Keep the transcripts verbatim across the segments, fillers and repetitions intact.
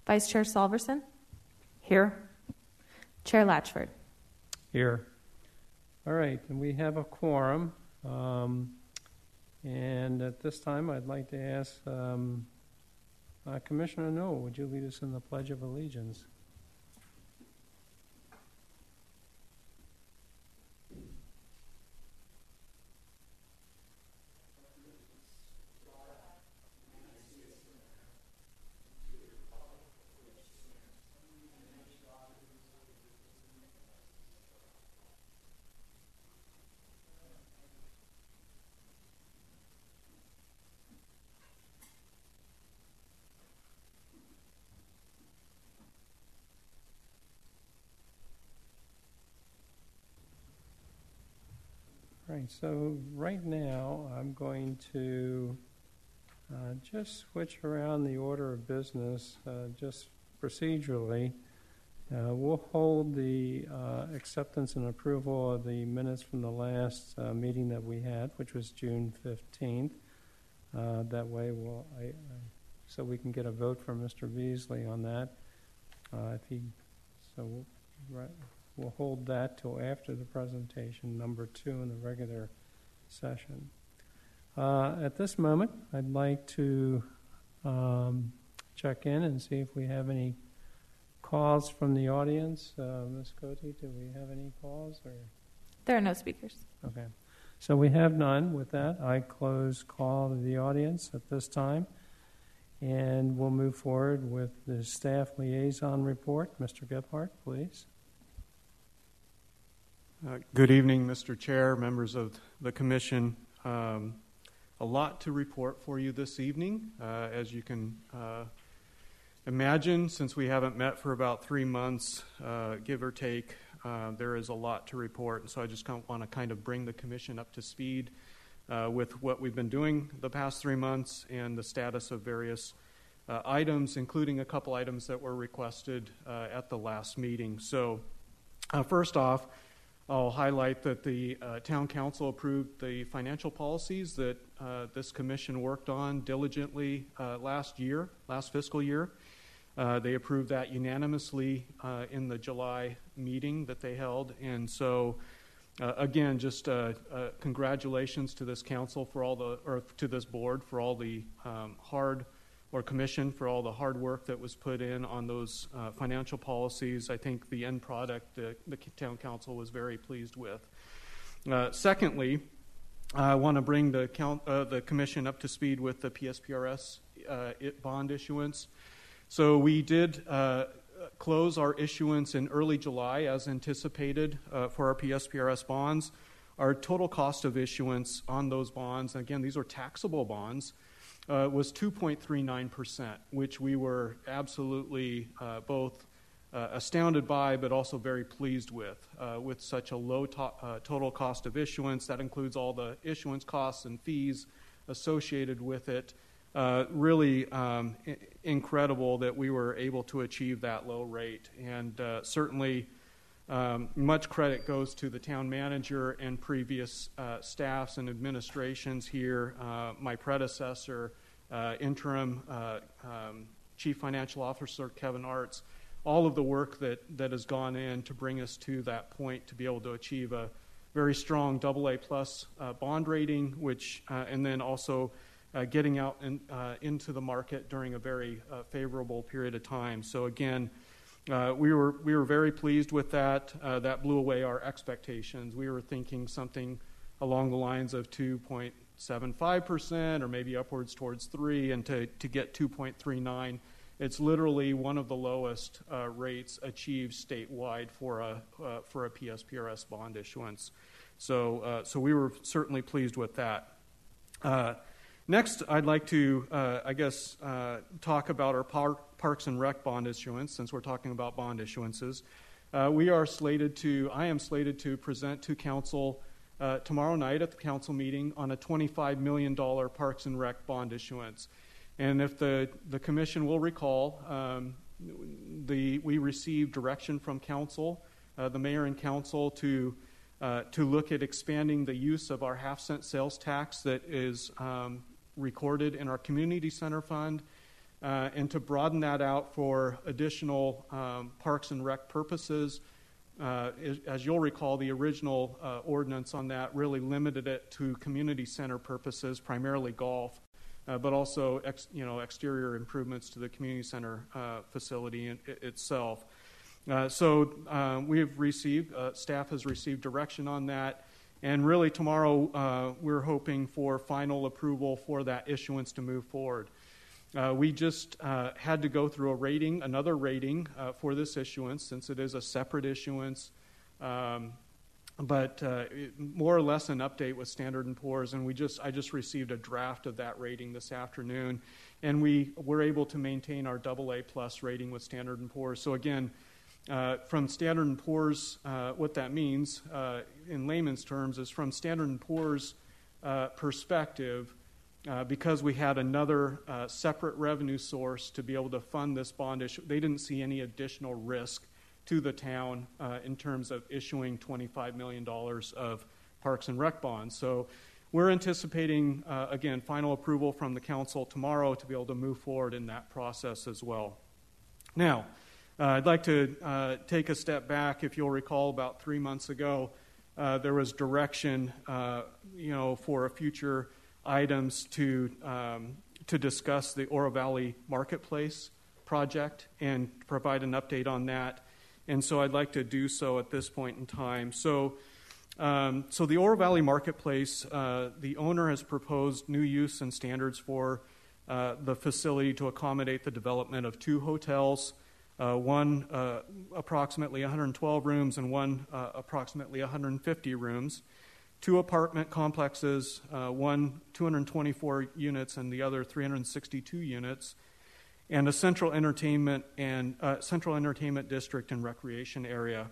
Vice Chair Salverson? Here. Chair Latchford? Here. All right, and we have a quorum. Um, and at this time, I'd like to ask um, uh, Commissioner Newell, would you lead us in the Pledge of Allegiance? Right, so right now I'm going to uh, just switch around the order of business uh, just procedurally. Uh, we'll hold the uh, acceptance and approval of the minutes from the last uh, meeting that we had, which was June fifteenth. Uh, that way we'll, I, I, so we can get a vote from Mister Beasley on that. Uh, if he, so we'll, right. We'll hold that till after the presentation, number two in the regular session. Uh, at this moment, I'd like to um, check in and see if we have any calls from the audience. Uh, Miz Cote, do we have any calls? Or? There are no speakers. Okay. So we have none. With that, I close call to the audience at this time. And we'll move forward with the staff liaison report. Mister Gephardt, please. Uh, good evening, Mister Chair, members of the Commission. Um, a lot to report for you this evening. Uh, as you can uh, imagine, since we haven't met for about three months, uh, give or take, uh, there is a lot to report. And so I just want to kind of bring the Commission up to speed uh, with what we've been doing the past three months and the status of various uh, items, including a couple items that were requested uh, at the last meeting. So uh, first off, I'll highlight that the uh, Town Council approved the financial policies that uh, this Commission worked on diligently uh, last year, last fiscal year. Uh, they approved that unanimously uh, in the July meeting that they held. And so, uh, again, just uh, uh, congratulations to this Council for all the, or to this Board for all the um, hard or Commission for all the hard work that was put in on those uh, financial policies. I think the end product the, the Town Council was very pleased with. Uh, secondly, I want to bring the, count, uh, the Commission up to speed with the P S P R S uh, it bond issuance. So we did uh, close our issuance in early July as anticipated uh, for our P S P R S bonds. Our total cost of issuance on those bonds, and again, these are taxable bonds, Uh, was two point three nine percent, which we were absolutely uh, both uh, astounded by but also very pleased with, uh, with such a low to- uh, total cost of issuance. That includes all the issuance costs and fees associated with it. Uh, really um, I- incredible that we were able to achieve that low rate. And uh, certainly Um, much credit goes to the town manager and previous uh, staffs and administrations here, uh, my predecessor, uh, interim uh, um, Chief Financial Officer Kevin Arts, all of the work that, that has gone in to bring us to that point to be able to achieve a very strong double A plus uh, bond rating, which uh, and then also uh, getting out in, uh, into the market during a very uh, favorable period of time. So again, Uh, we were we were very pleased with that. Uh, that blew away our expectations. We were thinking something along the lines of two point seven five percent or maybe upwards towards three, and to, to get two point three nine, it's literally one of the lowest uh, rates achieved statewide for a uh, for a P S P R S bond issuance. So uh, so we were certainly pleased with that. Uh, Next, I'd like to, uh, I guess, uh, talk about our par- Parks and Rec bond issuance, since we're talking about bond issuances. Uh, we are slated to, I am slated to present to Council uh, tomorrow night at the Council meeting on a twenty-five million dollars Parks and Rec bond issuance. And if the, the Commission will recall, um, the we received direction from Council, uh, the Mayor and Council, to uh, to look at expanding the use of our half-cent sales tax that is um, recorded in our community center fund uh, and to broaden that out for additional um, Parks and Rec purposes. Uh, as you'll recall, the original uh, ordinance on that really limited it to community center purposes, primarily golf, uh, but also ex, you know, exterior improvements to the community center uh, facility in, it, itself. Uh, so uh, we have received, uh, staff has received direction on that, and really tomorrow uh, we're hoping for final approval for that issuance to move forward. Uh, we just uh, had to go through a rating, another rating uh, for this issuance, since it is a separate issuance, um, but uh, it, more or less an update with Standard and Poor's, and we just I just received a draft of that rating this afternoon, and we were able to maintain our double A plus rating with Standard and Poor's. So again, uh, from Standard and Poor's, uh, what that means uh, in layman's terms is from Standard and Poor's uh, perspective. Uh, because we had another uh, separate revenue source to be able to fund this bond issue, they didn't see any additional risk to the town uh, in terms of issuing twenty-five million dollars of Parks and Rec bonds. So we're anticipating, uh, again, final approval from the council tomorrow to be able to move forward in that process as well. Now, uh, I'd like to uh, take a step back. If you'll recall, about three months ago, uh, there was direction, uh, you know, for a future items to um, to discuss the Oro Valley Marketplace project and provide an update on that. And so I'd like to do so at this point in time. So, um, so the Oro Valley Marketplace, uh, the owner has proposed new use and standards for uh, the facility to accommodate the development of two hotels, uh, one uh, approximately one hundred twelve rooms and one uh, approximately one hundred fifty rooms. Two apartment complexes, uh, one two hundred twenty-four units and the other three hundred sixty-two units, and a central entertainment and uh, central entertainment district and recreation area.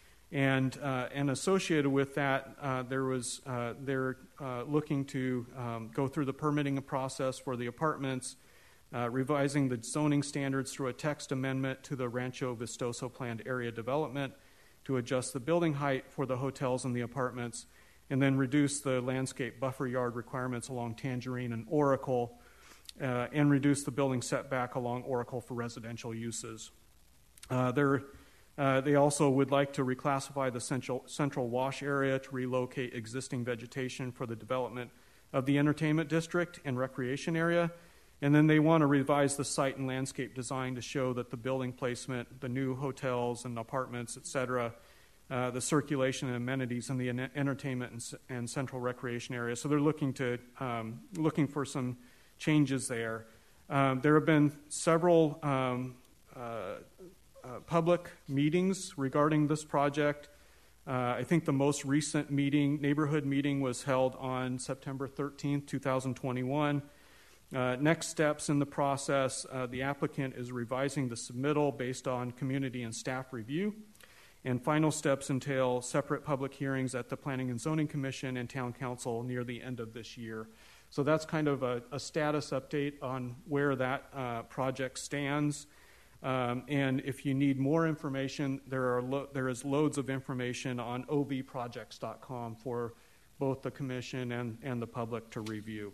And uh, and associated with that, uh, there was uh, they're uh, looking to um, go through the permitting process for the apartments, uh, revising the zoning standards through a text amendment to the Rancho Vistoso planned area development to adjust the building height for the hotels and the apartments, and then reduce the landscape buffer yard requirements along Tangerine and Oracle, uh, and reduce the building setback along Oracle for residential uses. Uh, uh, they also would like to reclassify the central, central wash area to relocate existing vegetation for the development of the entertainment district and recreation area. And then they want to revise the site and landscape design to show that the building placement, the new hotels and apartments, et cetera, Uh, the circulation and amenities in the en- entertainment and, and central recreation area. So they're looking to um, looking for some changes there. Um, there have been several um, uh, uh, public meetings regarding this project. Uh, I think the most recent meeting, neighborhood meeting, was held on September thirteenth, twenty twenty-one. Uh, next steps in the process, uh, the applicant is revising the submittal based on community and staff review. And final steps entail separate public hearings at the Planning and Zoning Commission and Town Council near the end of this year. So that's kind of a, a status update on where that uh, project stands. Um, and if you need more information, there are lo- there is loads of information on o v projects dot com for both the Commission and, and the public to review.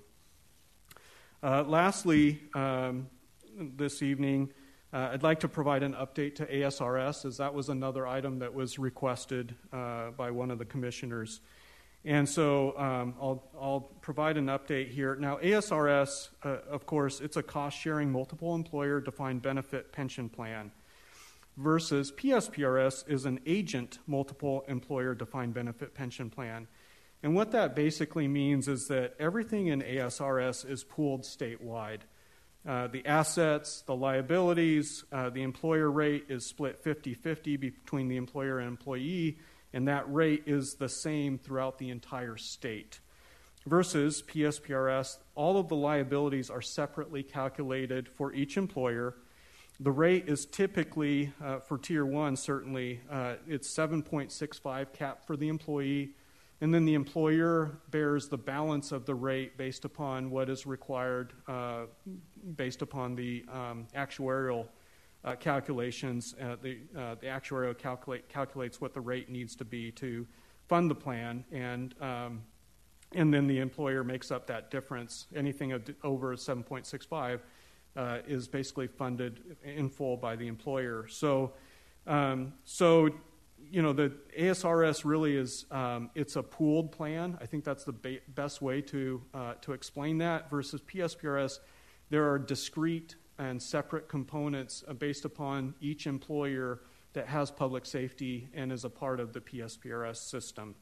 Uh, lastly, um, this evening, Uh, I'd like to provide an update to A S R S, as that was another item that was requested uh, by one of the commissioners. And so um, I'll, I'll provide an update here. Now, A S R S, uh, of course, it's a cost-sharing multiple employer defined benefit pension plan versus P S P R S is an agent multiple employer defined benefit pension plan. And what that basically means is that everything in A S R S is pooled statewide. Uh, the assets, the liabilities, uh, the employer rate is split fifty-fifty between the employer and employee, and that rate is the same throughout the entire state. Versus P S P R S, all of the liabilities are separately calculated for each employer. The rate is typically, uh, for Tier one certainly, uh, it's seven point six five cap for the employee, and then the employer bears the balance of the rate based upon what is required, uh, based upon the um, actuarial uh, calculations. Uh, the, uh, the actuarial calculate, calculates what the rate needs to be to fund the plan, and um, and then the employer makes up that difference. Anything over seven point six five, uh, is basically funded in full by the employer. So, um, so you know, the A S R S really is, um, it's a pooled plan. I think that's the ba- best way to uh, to explain that, versus P S P R S. There are discrete and separate components uh, based upon each employer that has public safety and is a part of the P S P R S system.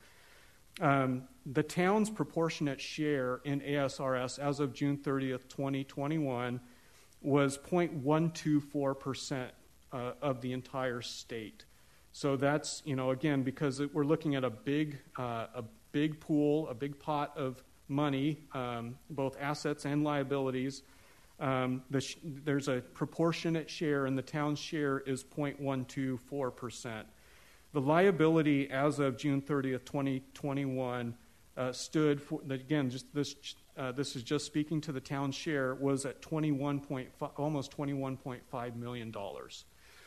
Um, the town's proportionate share in A S R S as of June thirtieth, twenty twenty-one was zero point one two four percent uh, of the entire state. So that's, you know, again, because it, we're looking at a big, uh, a big pool, a big pot of money, um, both assets and liabilities. Um, the sh- there's a proportionate share, and the town's share is zero point one two four percent. The liability as of June thirtieth, twenty twenty-one, uh, stood for, again, just this, uh, this is just speaking to the town's share, was at twenty-one point five, almost twenty-one point five million dollars.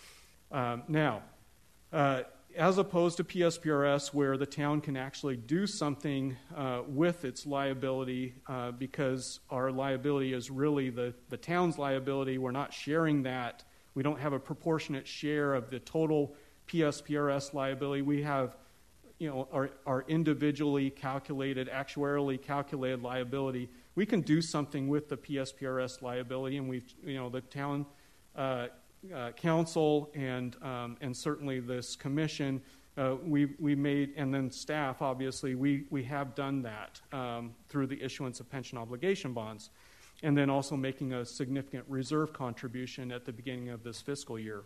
Um, now, Uh, as opposed to P S P R S, where the town can actually do something uh, with its liability, uh, because our liability is really the, the town's liability. We're not sharing that. We don't have a proportionate share of the total P S P R S liability. We have, you know, our, our individually calculated, actuarially calculated liability. We can do something with the P S P R S liability, and we've, you know, the town uh, Uh, council and um, and certainly this commission, uh, we we made, and then staff, obviously, we we have done that um, through the issuance of pension obligation bonds, and then also making a significant reserve contribution at the beginning of this fiscal year.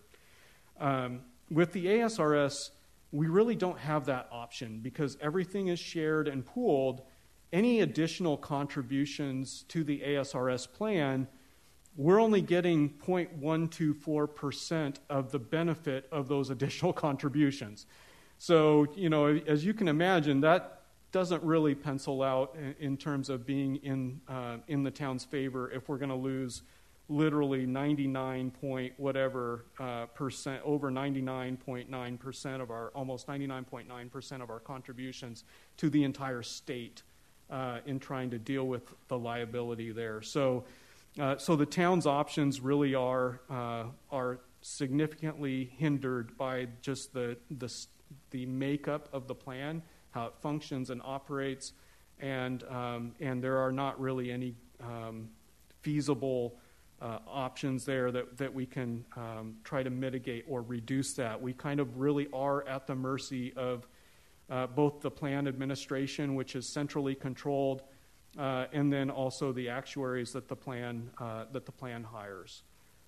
Um, with the A S R S, we really don't have that option because everything is shared and pooled. Any additional contributions to the A S R S plan, we're only getting zero point one two four percent of the benefit of those additional contributions. So, you know, as you can imagine, that doesn't really pencil out in, in terms of being in uh, in the town's favor if we're going to lose literally ninety-nine point whatever uh, percent, over ninety-nine point nine percent of our, almost ninety-nine point nine percent of our contributions to the entire state uh, in trying to deal with the liability there. So. Uh, so the town's options really are uh, are significantly hindered by just the, the the makeup of the plan, how it functions and operates, and um, and there are not really any um, feasible uh, options there that, that we can um, try to mitigate or reduce that. We kind of really are at the mercy of uh, both the plan administration, which is centrally controlled, Uh, and then also the actuaries that the plan uh, that the plan hires.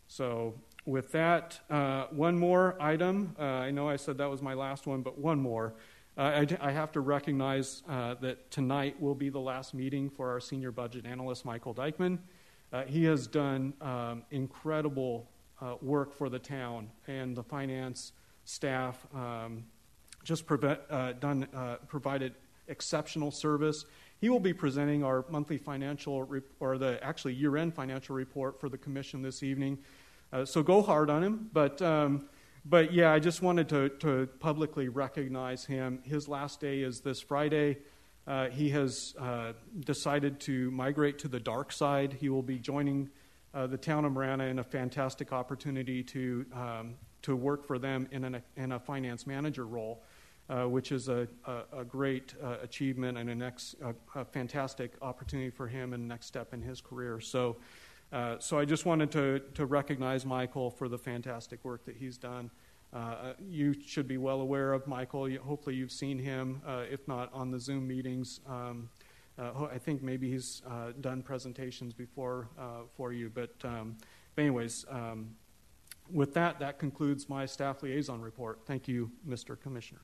So with that, uh, one more item. Uh, I know I said that was my last one, but one more. Uh, I, I have to recognize uh, that tonight will be the last meeting for our senior budget analyst, Michael Dykman. Uh, he has done um, incredible uh, work for the town and the finance staff. Um, just preve- uh, done uh, provided exceptional service. He will be presenting our monthly financial, rep- or the actually year-end financial report for the commission this evening. Uh, so go hard on him. But um, but yeah, I just wanted to, to publicly recognize him. His last day is this Friday. Uh, he has uh, decided to migrate to the dark side. He will be joining uh, the town of Marana in a fantastic opportunity to um, to work for them in, an, in a finance manager role. Uh, which is a, a, a great uh, achievement and a, next, a, a fantastic opportunity for him and next step in his career. So uh, so I just wanted to, to recognize Michael for the fantastic work that he's done. Uh, you should be well aware of Michael. You, hopefully you've seen him, uh, if not on the Zoom meetings. Um, uh, I think maybe he's uh, done presentations before uh, for you. But, um, but anyways, um, with that, that concludes my staff liaison report. Thank you, Mister Commissioner.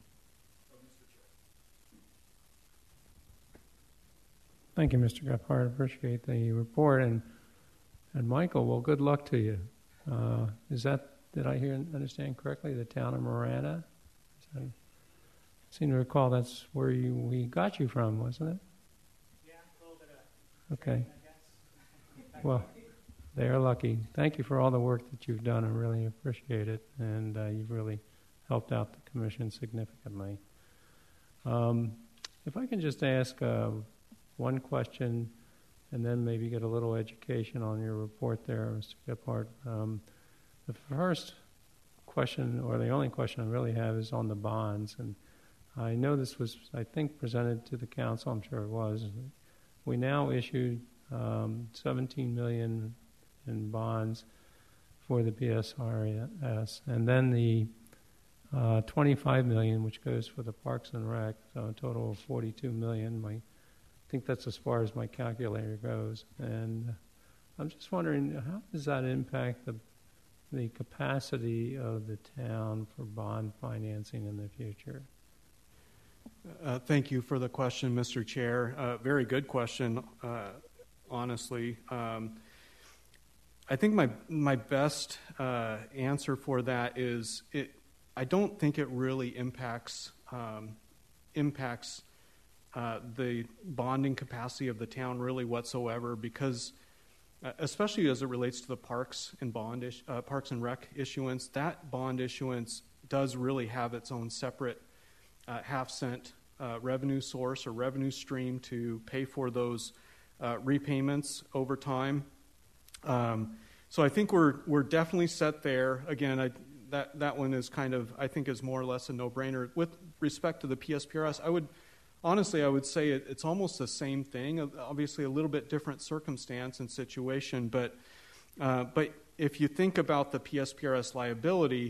Thank you, Mister Gephardt. Appreciate the report. And and Michael, well, good luck to you. Uh, is that, did I hear understand correctly, the town of Marana? I seem to recall that's where you we got you from, wasn't it? Yeah, a little bit of okay. training, I guess. Well, they are lucky. Thank you for all the work that you've done. I really appreciate it. And uh, you've really helped out the commission significantly. Um, if I can just ask uh, one question, and then maybe get a little education on your report there, Mister Gephardt. Um, the first question, or the only question I really have, is on the bonds. And I know this was, I think, presented to the council. I'm sure it was. We now issued um, seventeen million dollars in bonds for the P S R S, and then the uh, twenty-five million dollars, which goes for the Parks and Rec, so a total of forty-two million dollars. My, I think that's as far as my calculator goes. And I'm just wondering, how does that impact the the capacity of the town for bond financing in the future? Uh, thank you for the question, Mister Chair. Uh, very good question, uh, honestly. Um, I think my my best uh, answer for that is it. I don't think it really impacts um, impacts uh, the bonding capacity of the town really whatsoever, because uh, especially as it relates to the parks and bond is, uh, parks and rec issuance, that bond issuance does really have its own separate uh, half cent uh, revenue source or revenue stream to pay for those uh, repayments over time. Um, so I think we're we're definitely set there. Again, I, that that one is kind of, I think, is more or less a no-brainer. With respect to the P S P R S, I would honestly I would say it, it's almost the same thing. Obviously, a little bit different circumstance and situation, but uh, but if you think about the P S P R S liability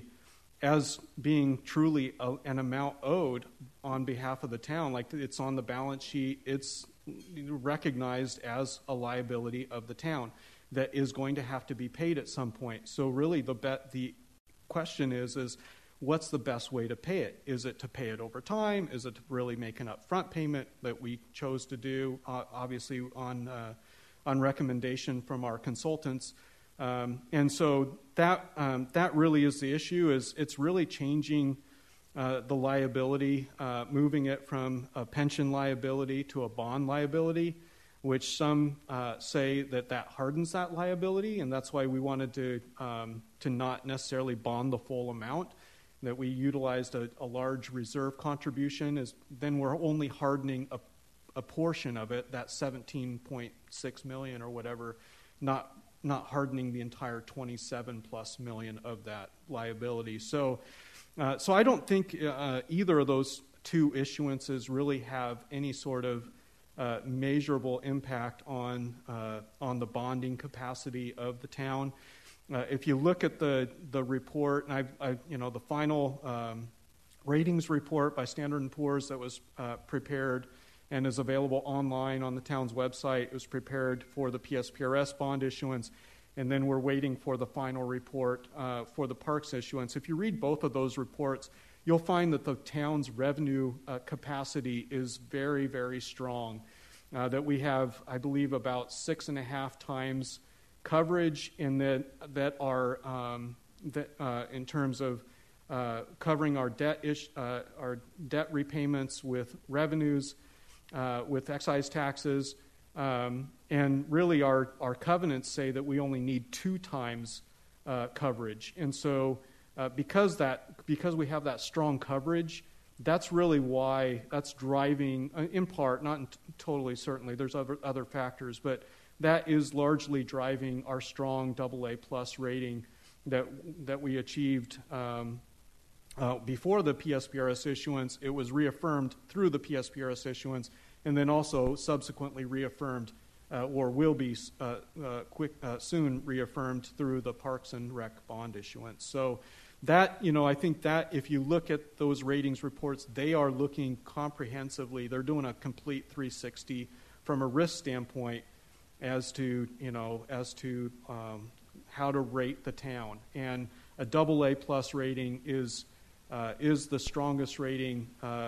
as being truly a, an amount owed on behalf of the town, like it's on the balance sheet, it's recognized as a liability of the town that is going to have to be paid at some point. So really the bet, the question is, is what's the best way to pay it? Is it to pay it over time? Is it to really make an upfront payment that we chose to do, uh, obviously on, uh, on recommendation from our consultants? Um, and so that, um, that really is the issue, is it's really changing uh, the liability, uh, moving it from a pension liability to a bond liability, which some uh, say that that hardens that liability, and that's why we wanted to um, to not necessarily bond the full amount, that we utilized a, a large reserve contribution. Is then we're only hardening a, a portion of it, that seventeen point six million or whatever, not not hardening the entire twenty-seven plus million of that liability. So, uh, so I don't think uh, either of those two issuances really have any sort of Uh, measurable impact on uh, on the bonding capacity of the town. Uh, if you look at the the report, and I, I you know the final um, ratings report by Standard and Poor's that was uh, prepared and is available online on the town's website, it was prepared for the P S P R S bond issuance, and then we're waiting for the final report uh, for the parks issuance. If you read both of those reports, you'll find that the town's revenue uh, capacity is very, very strong. Uh, that we have, I believe, about six and a half times coverage in that that are um, that uh, in terms of uh, covering our debt ish, uh, our debt repayments with revenues, uh, with excise taxes, um, and really our our covenants say that we only need two times uh, coverage, and so. Uh, because that, because we have that strong coverage, that's really why that's driving, uh, in part, not in t- totally certainly. There's other other factors, but that is largely driving our strong double A plus rating that that we achieved um, uh, before the P S P R S issuance. It was reaffirmed through the P S P R S issuance, and then also subsequently reaffirmed, uh, or will be uh, uh, quick uh, soon reaffirmed through the Parks and Rec bond issuance. So. That, you know, I think that if you look at those ratings reports, they are looking comprehensively. They're doing a complete three sixty from a risk standpoint as to, you know, as to um, how to rate the town. And a double A plus rating is uh, is the strongest rating, uh,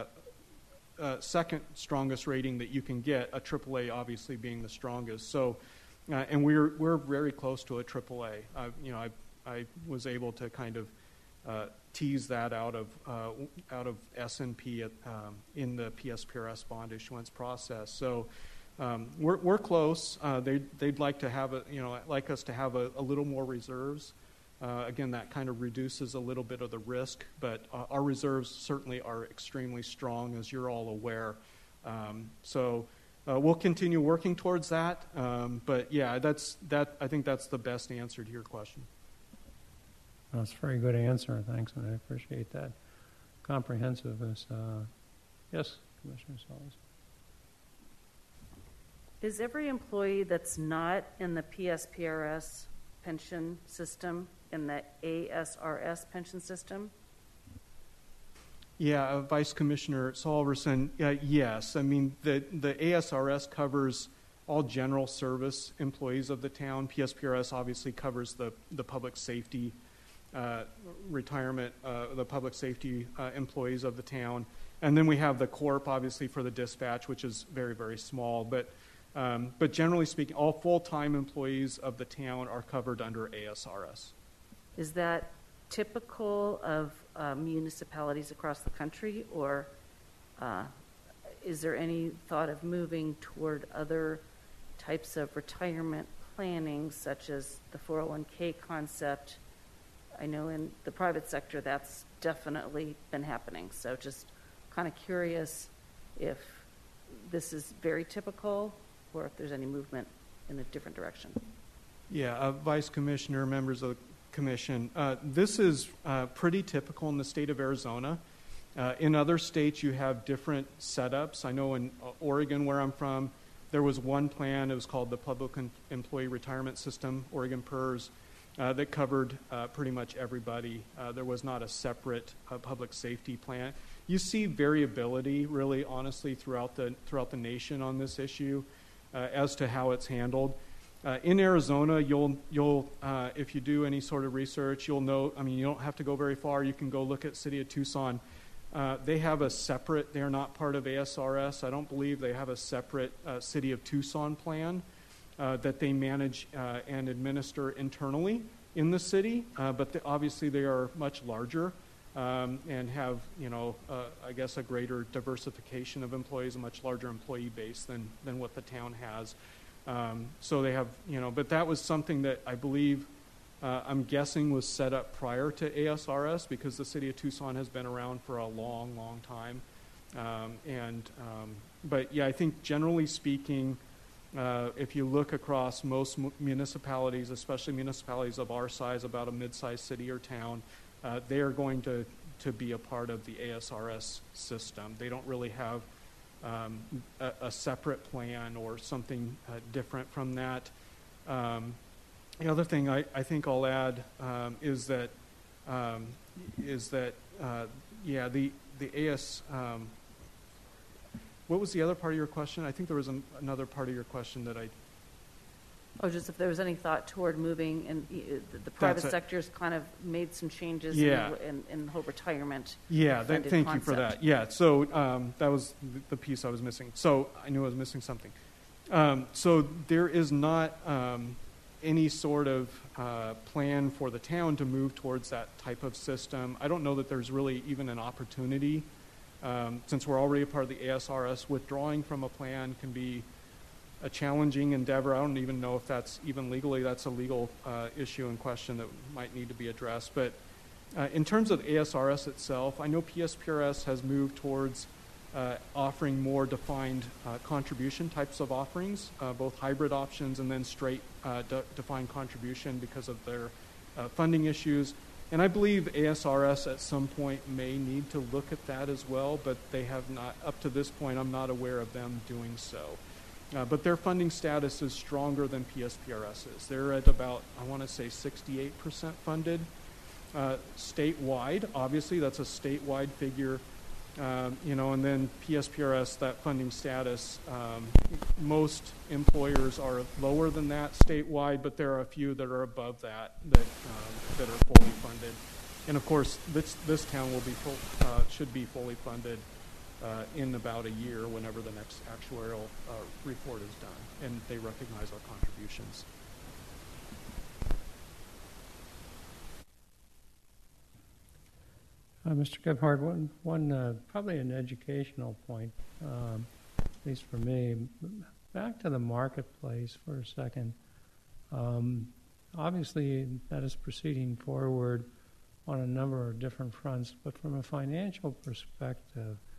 uh, second strongest rating that you can get. A triple A obviously being the strongest. So, uh, and we're we're very close to a triple A. Uh, you know, I I was able to kind of Uh, tease that out of uh, out of S and P at, um, in the P S P R S bond issuance process. So um, we're we're close. Uh, they they'd like to have a you know like us to have a, a little more reserves. Uh, again, that kind of reduces a little bit of the risk, but uh, our reserves certainly are extremely strong, as you're all aware. Um, so uh, we'll continue working towards that. Um, but yeah, that's that. I think that's the best answer to your question. That's a very good answer. Thanks, and I appreciate that comprehensiveness. Uh, yes, Commissioner Solis. Is every employee that's not in the P S P R S pension system in the A S R S pension system? Yeah, uh, Vice Commissioner Solverson, uh, yes. I mean, the, the A S R S covers all general service employees of the town. P S P R S obviously covers the, the public safety uh, retirement, uh, the public safety uh, employees of the town. And then we have the corp, obviously, for the dispatch, which is very, very small. But, um, but generally speaking, all full-time employees of the town are covered under A S R S. Is that typical of uh, municipalities across the country, or uh, is there any thought of moving toward other types of retirement planning, such as the four oh one k concept? I know in the private sector that's definitely been happening, so just kind of curious if this is very typical or if there's any movement in a different direction. Yeah, uh, Vice Commissioner, members of the Commission, uh, this is uh, pretty typical in the state of Arizona. Uh, in other states, you have different setups. I know in uh, Oregon, where I'm from, there was one plan. It was called the Public Employee Retirement System, Oregon P E R S, uh, that covered uh, pretty much everybody. Uh, there was not a separate uh, public safety plan. You see variability, really, honestly, throughout the throughout the nation on this issue uh, as to how it's handled. Uh, in Arizona, you'll you'll uh, if you do any sort of research, you'll know. I mean, you don't have to go very far. You can go look at City of Tucson. Uh, they have a separate. They are not part of A S R S. I don't believe they have a separate uh, City of Tucson plan uh, that they manage uh, and administer internally in the city. Uh, but the, obviously, they are much larger um, and have, you know, uh, I guess a greater diversification of employees, a much larger employee base than than what the town has. Um, so they have, you know, but that was something that I believe, uh, I'm guessing was set up prior to A S R S because the city of Tucson has been around for a long, long time. Um, and, um, but yeah, I think generally speaking, uh, if you look across most mu- municipalities, especially municipalities of our size, about a mid-sized city or town, uh, they are going to, to be a part of the A S R S system. They don't really have Um, a, a separate plan or something uh, different from that. Um, the other thing I, I think I'll add um, is that um, is that uh, yeah the the A S. Um, what was the other part of your question? I think there was an, another part of your question that I. Oh, just if there was any thought toward moving, and uh, the, the private sector's kind of made some changes yeah. in, in, in the whole retirement. Yeah, that, thank concept. you for that. Yeah, so um, that was the, the piece I was missing. So I knew I was missing something. Um, so there is not um, any sort of uh, plan for the town to move towards that type of system. I don't know that there's really even an opportunity. Um, since we're already a part of the A S R S, withdrawing from a plan can be a challenging endeavor. I don't even know if that's even legally, that's a legal uh, issue and question that might need to be addressed. But uh, in terms of A S R S itself, I know P S P R S has moved towards uh, offering more defined uh, contribution types of offerings, uh, both hybrid options and then straight uh, de- defined contribution because of their uh, funding issues. And I believe A S R S at some point may need to look at that as well, but they have not, up to this point, I'm not aware of them doing so. Uh, but their funding status is stronger than P S P R S is. They're at about, I want to say, sixty-eight percent funded uh, statewide. Obviously, that's a statewide figure. Um, you know, and then P S P R S, that funding status, um, most employers are lower than that statewide, but there are a few that are above that that um, that are fully funded. And of course, this this town will be full, uh, should be fully funded uh, in about a year, whenever the next actuarial uh, report is done, and they recognize our contributions. Uh, Mister Gebhardt, one, one uh, probably an educational point, um, at least for me. Back to the marketplace for a second. Um, obviously, that is proceeding forward on a number of different fronts, but from a financial perspective,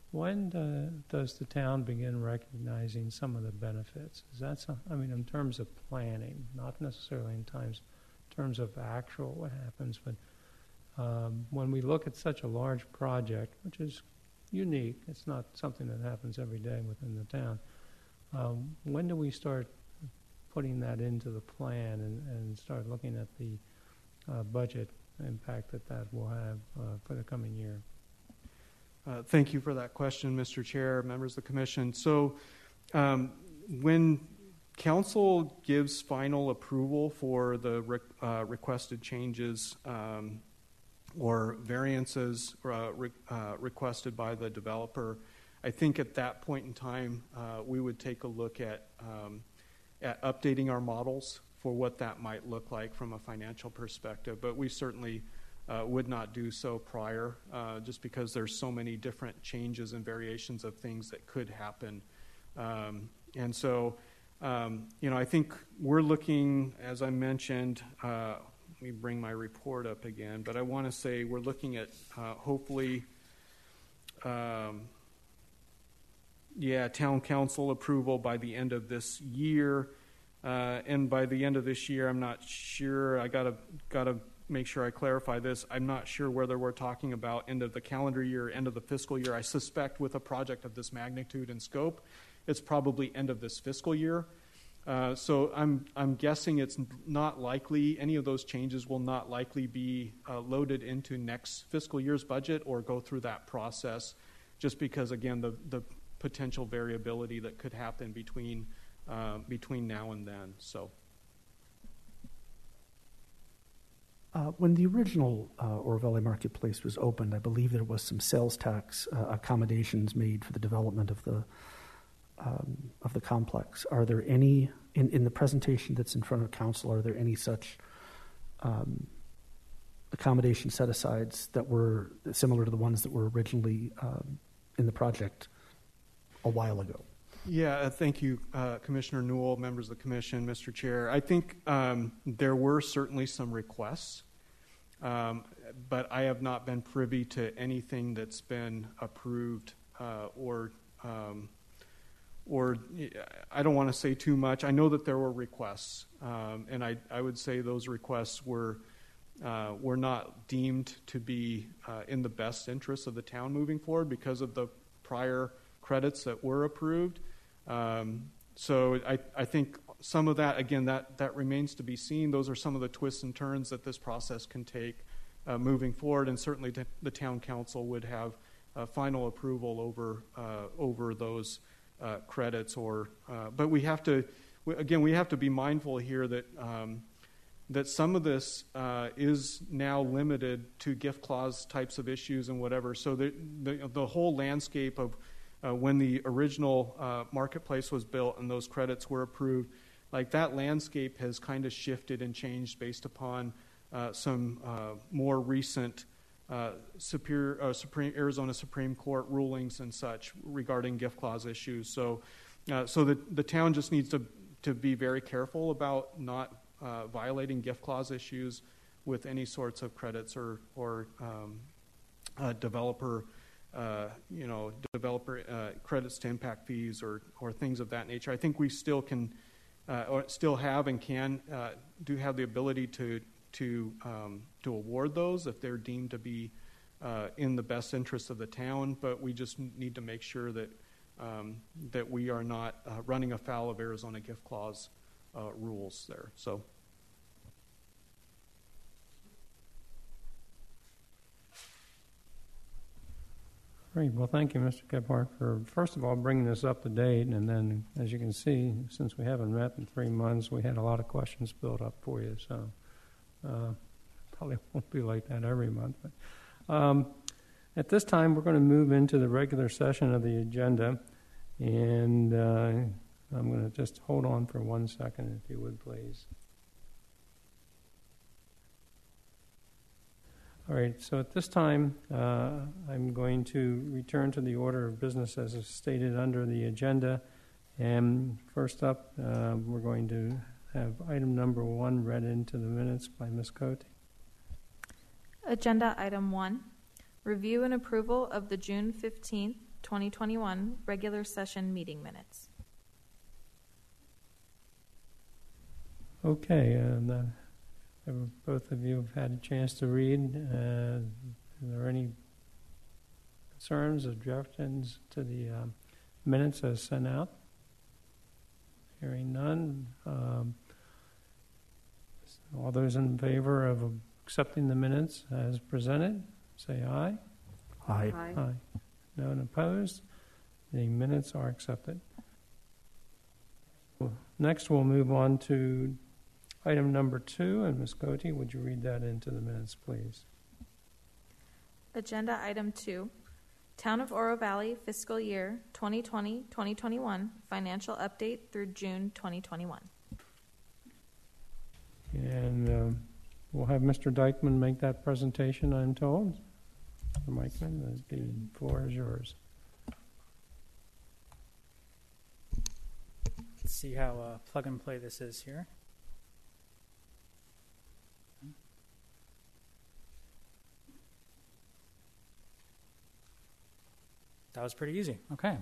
when uh, does the town begin recognizing some of the benefits? Is that some, I mean, in terms of planning, not necessarily in times, terms of actual what happens, but um, when we look at such a large project, which is unique, it's not something that happens every day within the town, um, when do we start putting that into the plan and, and start looking at the uh, budget impact that that will have uh, for the coming year? Uh, thank you for that question, Mister Chair, members of the Commission. So um, when Council gives final approval for the re- uh, requested changes um, or variances uh, re- uh, requested by the developer, I think at that point in time uh, we would take a look at, um, at updating our models for what that might look like from a financial perspective. But we certainly Uh, would not do so prior, uh, just because there's so many different changes and variations of things that could happen. Um, and so, um, you know, I think we're looking, as I mentioned, uh, let me bring my report up again, but I want to say we're looking at uh, hopefully, um, yeah, town council approval by the end of this year. Uh, and by the end of this year, I'm not sure, I gotta, gotta, make sure I clarify this. I'm not sure whether we're talking about end of the calendar year, end of the fiscal year. I suspect with a project of this magnitude and scope, it's probably end of this fiscal year. Uh, so I'm I'm guessing it's not likely, any of those changes will not likely be uh, loaded into next fiscal year's budget or go through that process, just because, again, the, the potential variability that could happen between uh, between now and then. So. Uh, when the original uh, Oro Valley Marketplace was opened, I believe there was some sales tax uh, accommodations made for the development of the um, of the complex. Are there any in, in the presentation that's in front of council? Are there any such um, accommodation set asides that were similar to the ones that were originally um, in the project a while ago? Yeah, uh, thank you, uh, Commissioner Newell, members of the Commission, Mister Chair. I think um, there were certainly some requests, um, but I have not been privy to anything that's been approved uh, or, um, or I don't want to say too much. I know that there were requests, um, and I, I would say those requests were uh, were not deemed to be uh, in the best interest of the town moving forward because of the prior credits that were approved. Um, so I, I think some of that, again, that, that remains to be seen. Those are some of the twists and turns that this process can take uh, moving forward, and certainly t- the town council would have uh, final approval over uh, over those uh, credits. Or, uh, but we have to, we, again, we have to be mindful here that um, that some of this uh, is now limited to gift clause types of issues and whatever. So the the, the whole landscape of Uh, when the original uh, marketplace was built and those credits were approved, like that landscape has kind of shifted and changed based upon uh, some uh, more recent uh, Superior, uh, Supreme, Arizona Supreme Court rulings and such regarding gift clause issues. So, uh, so the the town just needs to to be very careful about not uh, violating gift clause issues with any sorts of credits or or um, uh, developer. Uh, you know, developer uh, credits to impact fees or, or things of that nature. I think we still can, uh, or still have and can uh, do have the ability to to um, to award those if they're deemed to be uh, in the best interest of the town. But we just need to make sure that um, that we are not uh, running afoul of Arizona gift clause uh, rules there. So. Great. Well, thank you, Mister Gebhardt, for, first of all, bringing this up to date. And then, as you can see, since we haven't met in three months, we had a lot of questions built up for you. So uh, probably won't be like that every month. But um, at this time, we're going to move into the regular session of the agenda. And uh, I'm going to just hold on for one second, if you would, please. All right, so at this time, uh, I'm going to return to the order of business as stated under the agenda. And first up, uh, we're going to have item number one read into the minutes by Miz Cote. Agenda item one, review and approval of the June fifteenth, twenty twenty-one regular session meeting minutes. Okay, and uh, have both of you have had a chance to read. Uh, are there any concerns, objections to the um, minutes as sent out? Hearing none. Um, all those in favor of accepting the minutes as presented, say aye. Aye. Aye. Aye. None opposed. The minutes are accepted. Well, next, we'll move on to item number two. And Miz Cote, would you read that into the minutes, please? Agenda item two, Town of Oro Valley fiscal year twenty twenty to twenty twenty-one financial update through June twenty twenty-one. And um, we'll have Mister Dykeman make that presentation, I'm told. Mister Dykeman, the floor is yours. Let's see how uh, plug and play this is here. That was pretty easy. Okay.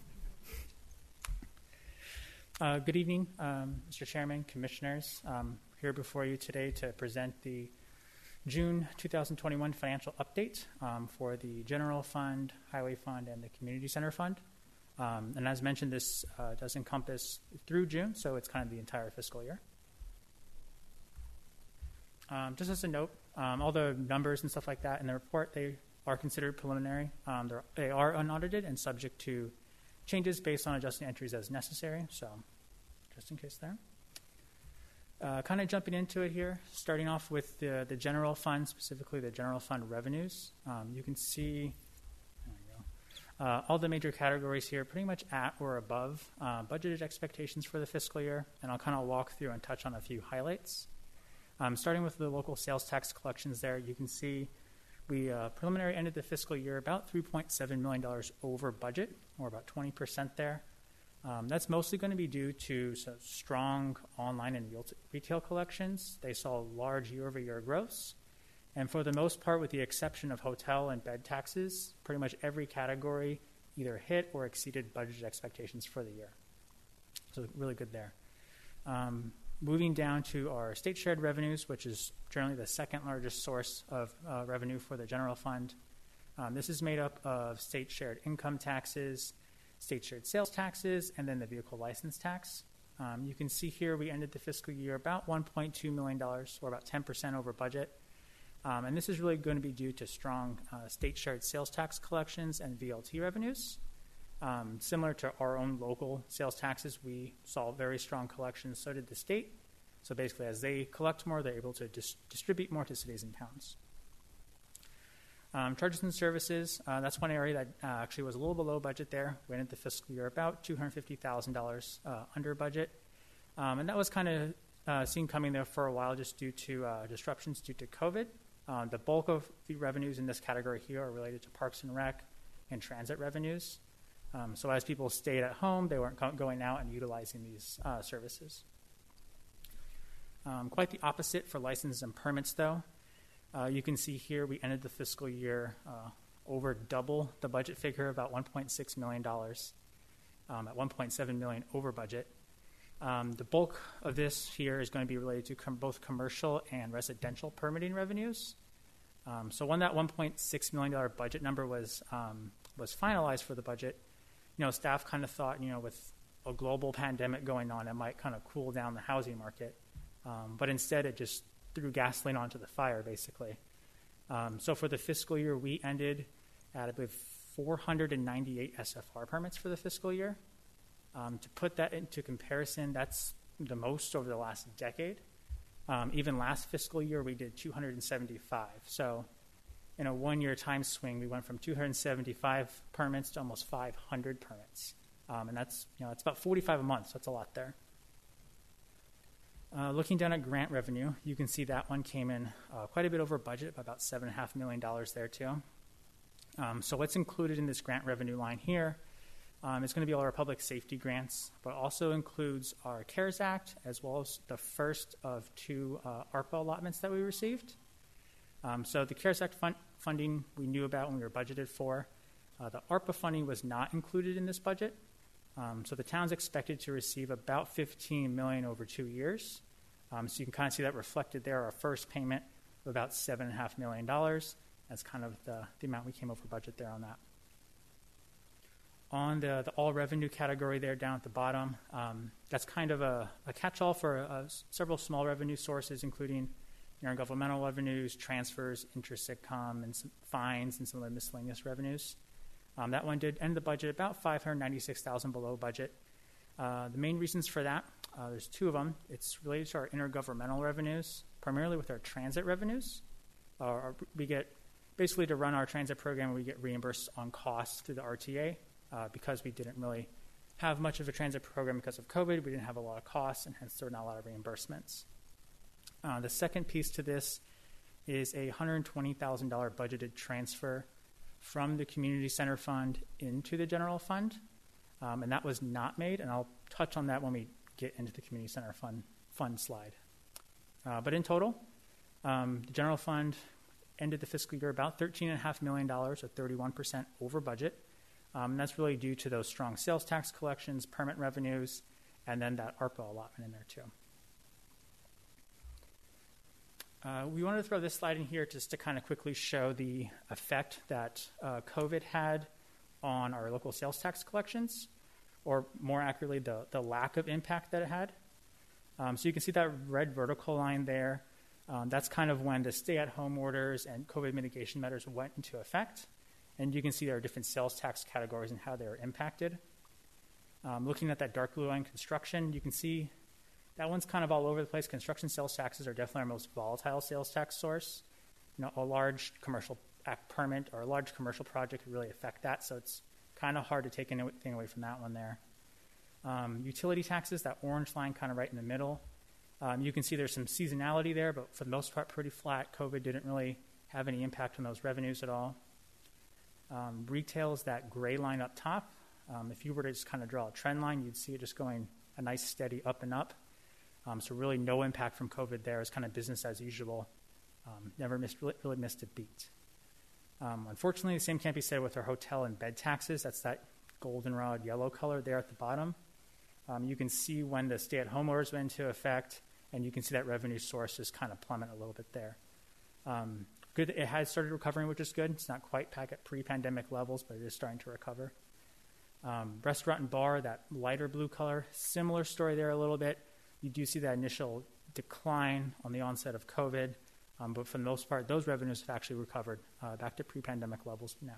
Uh, good evening, um, Mister Chairman, Commissioners. Um, here before you today to present the June twenty twenty-one financial update um, for the General Fund, Highway Fund, and the Community Center Fund. Um, and as mentioned, this uh, does encompass through June, so it's kind of the entire fiscal year. Um, just as a note, um, all the numbers and stuff like that in the report, they are considered preliminary. Um, they're, they are unaudited and subject to changes based on adjusting entries as necessary, so just in case there. Uh, kind of jumping into it here, starting off with the, the general fund, specifically the general fund revenues. Um, you can see there we go. Uh, all the major categories here pretty much at or above uh, budgeted expectations for the fiscal year, and I'll kind of walk through and touch on a few highlights. Um, starting with the local sales tax collections there, you can see we uh, preliminary ended the fiscal year about three point seven million dollars over budget, or about twenty percent there. Um, that's mostly going to be due to so strong online and retail collections. They saw large year-over-year growths. And for the most part, with the exception of hotel and bed taxes, pretty much every category either hit or exceeded budget expectations for the year. So really good there. Um, moving down to our state shared revenues, which is generally the second largest source of uh, revenue for the general fund. Um, this is made up of state shared income taxes, state shared sales taxes, and then the vehicle license tax. Um, you can see here we ended the fiscal year about one point two million dollars, or about ten percent over budget. Um, and this is really going to be due to strong uh, state shared sales tax collections and V L T revenues. Um, similar to our own local sales taxes, we saw very strong collections, so did the state. So basically, as they collect more, they're able to dis- distribute more to cities and towns. Um, charges and services, uh, that's one area that uh, actually was a little below budget there. We ended the fiscal year about two hundred fifty thousand dollars uh, under budget. Um, and that was kind of uh, seen coming there for a while just due to uh, disruptions due to COVID. Um, the bulk of the revenues in this category here are related to Parks and Rec and transit revenues. Um, so as people stayed at home, they weren't co- going out and utilizing these uh, services. Um, quite the opposite for licenses and permits, though. Uh, you can see here we ended the fiscal year uh, over double the budget figure, about one point six million dollars, um, at one point seven million dollars over budget. Um, the bulk of this here is going to be related to com- both commercial and residential permitting revenues. Um, so when that one point six million dollars budget number was um, was finalized for the budget, you know, staff kind of thought, you know, with a global pandemic going on, it might kind of cool down the housing market. Um, but instead, it just threw gasoline onto the fire, basically. Um, so for the fiscal year, we ended at, I believe, four hundred ninety-eight S F R permits for the fiscal year. Um, to put that into comparison, that's the most over the last decade. Um, even last fiscal year, we did two hundred seventy-five. So in a one-year time swing, we went from two hundred seventy-five permits to almost five hundred permits. Um, and that's, you know, it's about forty-five a month, so that's a lot there. Uh, looking down at grant revenue, you can see that one came in uh, quite a bit over budget, by about seven point five million dollars there too. Um, so what's included in this grant revenue line here um, is going to be all our public safety grants, but also includes our CARES Act, as well as the first of two uh, ARPA allotments that we received. Um, so the CARES Act fund- funding we knew about when we were budgeted for. Uh, the ARPA funding was not included in this budget. Um, so the town's expected to receive about fifteen million dollars over two years. Um, so you can kind of see that reflected there. Our first payment of about seven point five million dollars. That's kind of the, the amount we came over budget there on that. On the, the all revenue category there down at the bottom, um, that's kind of a, a catch-all for uh, several small revenue sources, including intergovernmental revenues, transfers, interest income, and some fines, and some of the miscellaneous revenues. Um, that one did end the budget about five hundred ninety-six thousand dollars below budget. Uh, the main reasons for that, uh, there's two of them. It's related to our intergovernmental revenues, primarily with our transit revenues. Uh, our, we get, basically to run our transit program, we get reimbursed on costs through the R T A. Uh, because we didn't really have much of a transit program because of COVID, we didn't have a lot of costs, and hence there were not a lot of reimbursements. Uh, the second piece to this is a one hundred twenty thousand dollars budgeted transfer from the community center fund into the general fund, um, and that was not made, and I'll touch on that when we get into the community center fund, fund slide. Uh, but in total, um, the general fund ended the fiscal year about thirteen point five million dollars, or thirty-one percent over budget. Um, and that's really due to those strong sales tax collections, permit revenues, and then that ARPA allotment in there too. Uh, we wanted to throw this slide in here just to kind of quickly show the effect that uh, COVID had on our local sales tax collections, or more accurately, the, the lack of impact that it had. Um, so you can see that red vertical line there. Um, that's kind of when the stay-at-home orders and COVID mitigation measures went into effect. And you can see there are different sales tax categories and how they are impacted. Um, looking at that dark blue line, construction, you can see that one's kind of all over the place. Construction sales taxes are definitely our most volatile sales tax source. You know, a large commercial act permit or a large commercial project could really affect that, so it's kind of hard to take anything away from that one there. Um, utility taxes, that orange line kind of right in the middle. Um, you can see there's some seasonality there, but for the most part, pretty flat. COVID didn't really have any impact on those revenues at all. Um, retail is that gray line up top. Um, if you were to just kind of draw a trend line, you'd see it just going a nice steady up and up. Um, so really no impact from COVID there. It's kind of business as usual. Um, never missed, really, really missed a beat. Um, unfortunately, the same can't be said with our hotel and bed taxes. That's that goldenrod yellow color there at the bottom. Um, you can see when the stay-at-home orders went into effect, and you can see that revenue source just kind of plummet a little bit there. Um, Good, it has started recovering, which is good. It's not quite back at pre-pandemic levels, but it is starting to recover. Um, restaurant and bar, that lighter blue color, similar story there a little bit. You do see that initial decline on the onset of COVID, um, but for the most part, those revenues have actually recovered uh, back to pre-pandemic levels now.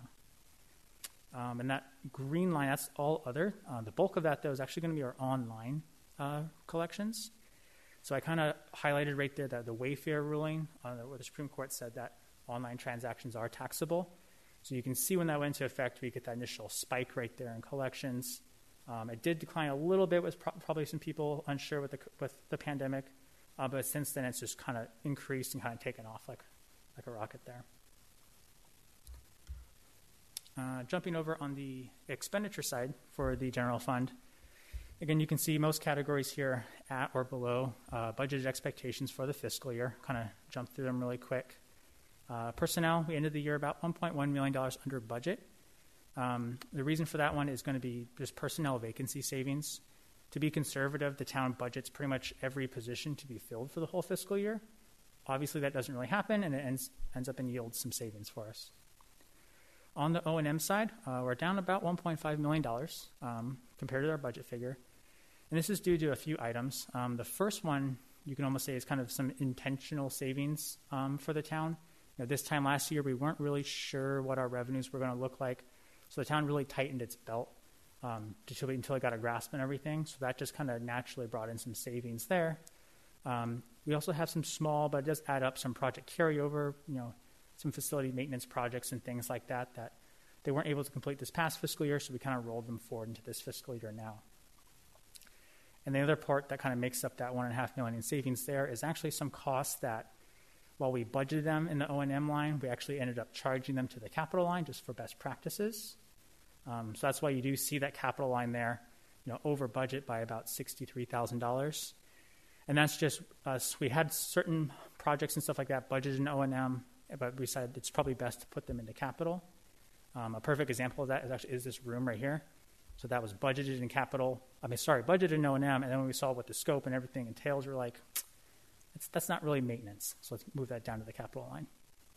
Um, and that green line, that's all other. Uh, the bulk of that, though, is actually going to be our online uh, collections. So I kind of highlighted right there that the Wayfair ruling, uh, where the Supreme Court said that online transactions are taxable. So you can see when that went into effect, we get that initial spike right there in collections. Um, it did decline a little bit with pro- probably some people unsure with the, with the pandemic, uh, but since then it's just kind of increased and kind of taken off like, like a rocket there. Uh, jumping over on the expenditure side for the general fund, again, you can see most categories here at or below uh, budgeted expectations for the fiscal year. Kind of jump through them really quick. Uh, personnel, we ended the year about one point one million dollars under budget. Um, the reason for that one is going to be just personnel vacancy savings. To be conservative, the town budgets pretty much every position to be filled for the whole fiscal year. Obviously, that doesn't really happen, and it ends, ends up in yields some savings for us. On the O and M side, uh, we're down about one point five million dollars um, compared to our budget figure. And this is due to a few items. Um, the first one, you can almost say, is kind of some intentional savings um, for the town. You know, this time last year, we weren't really sure what our revenues were going to look like. So the town really tightened its belt um, until, until it got a grasp on everything. So that just kind of naturally brought in some savings there. Um, we also have some small, but it does add up, some project carryover, you know, some facility maintenance projects and things like that that they weren't able to complete this past fiscal year, so we kind of rolled them forward into this fiscal year now. And the other part that kind of makes up that one and a half million in savings there is actually some costs that, while we budgeted them in the O and M line, we actually ended up charging them to the capital line just for best practices. Um, so that's why you do see that capital line there, you know, over budget by about sixty-three thousand dollars. And that's just us. We had certain projects and stuff like that budgeted in O and M, but we decided it's probably best to put them into capital. Um, a perfect example of that is actually is this room right here. So that was budgeted in capital. I mean, sorry, budgeted in O and M, and then when we saw what the scope and everything entails, we're like, it's, that's not really maintenance. So let's move that down to the capital line.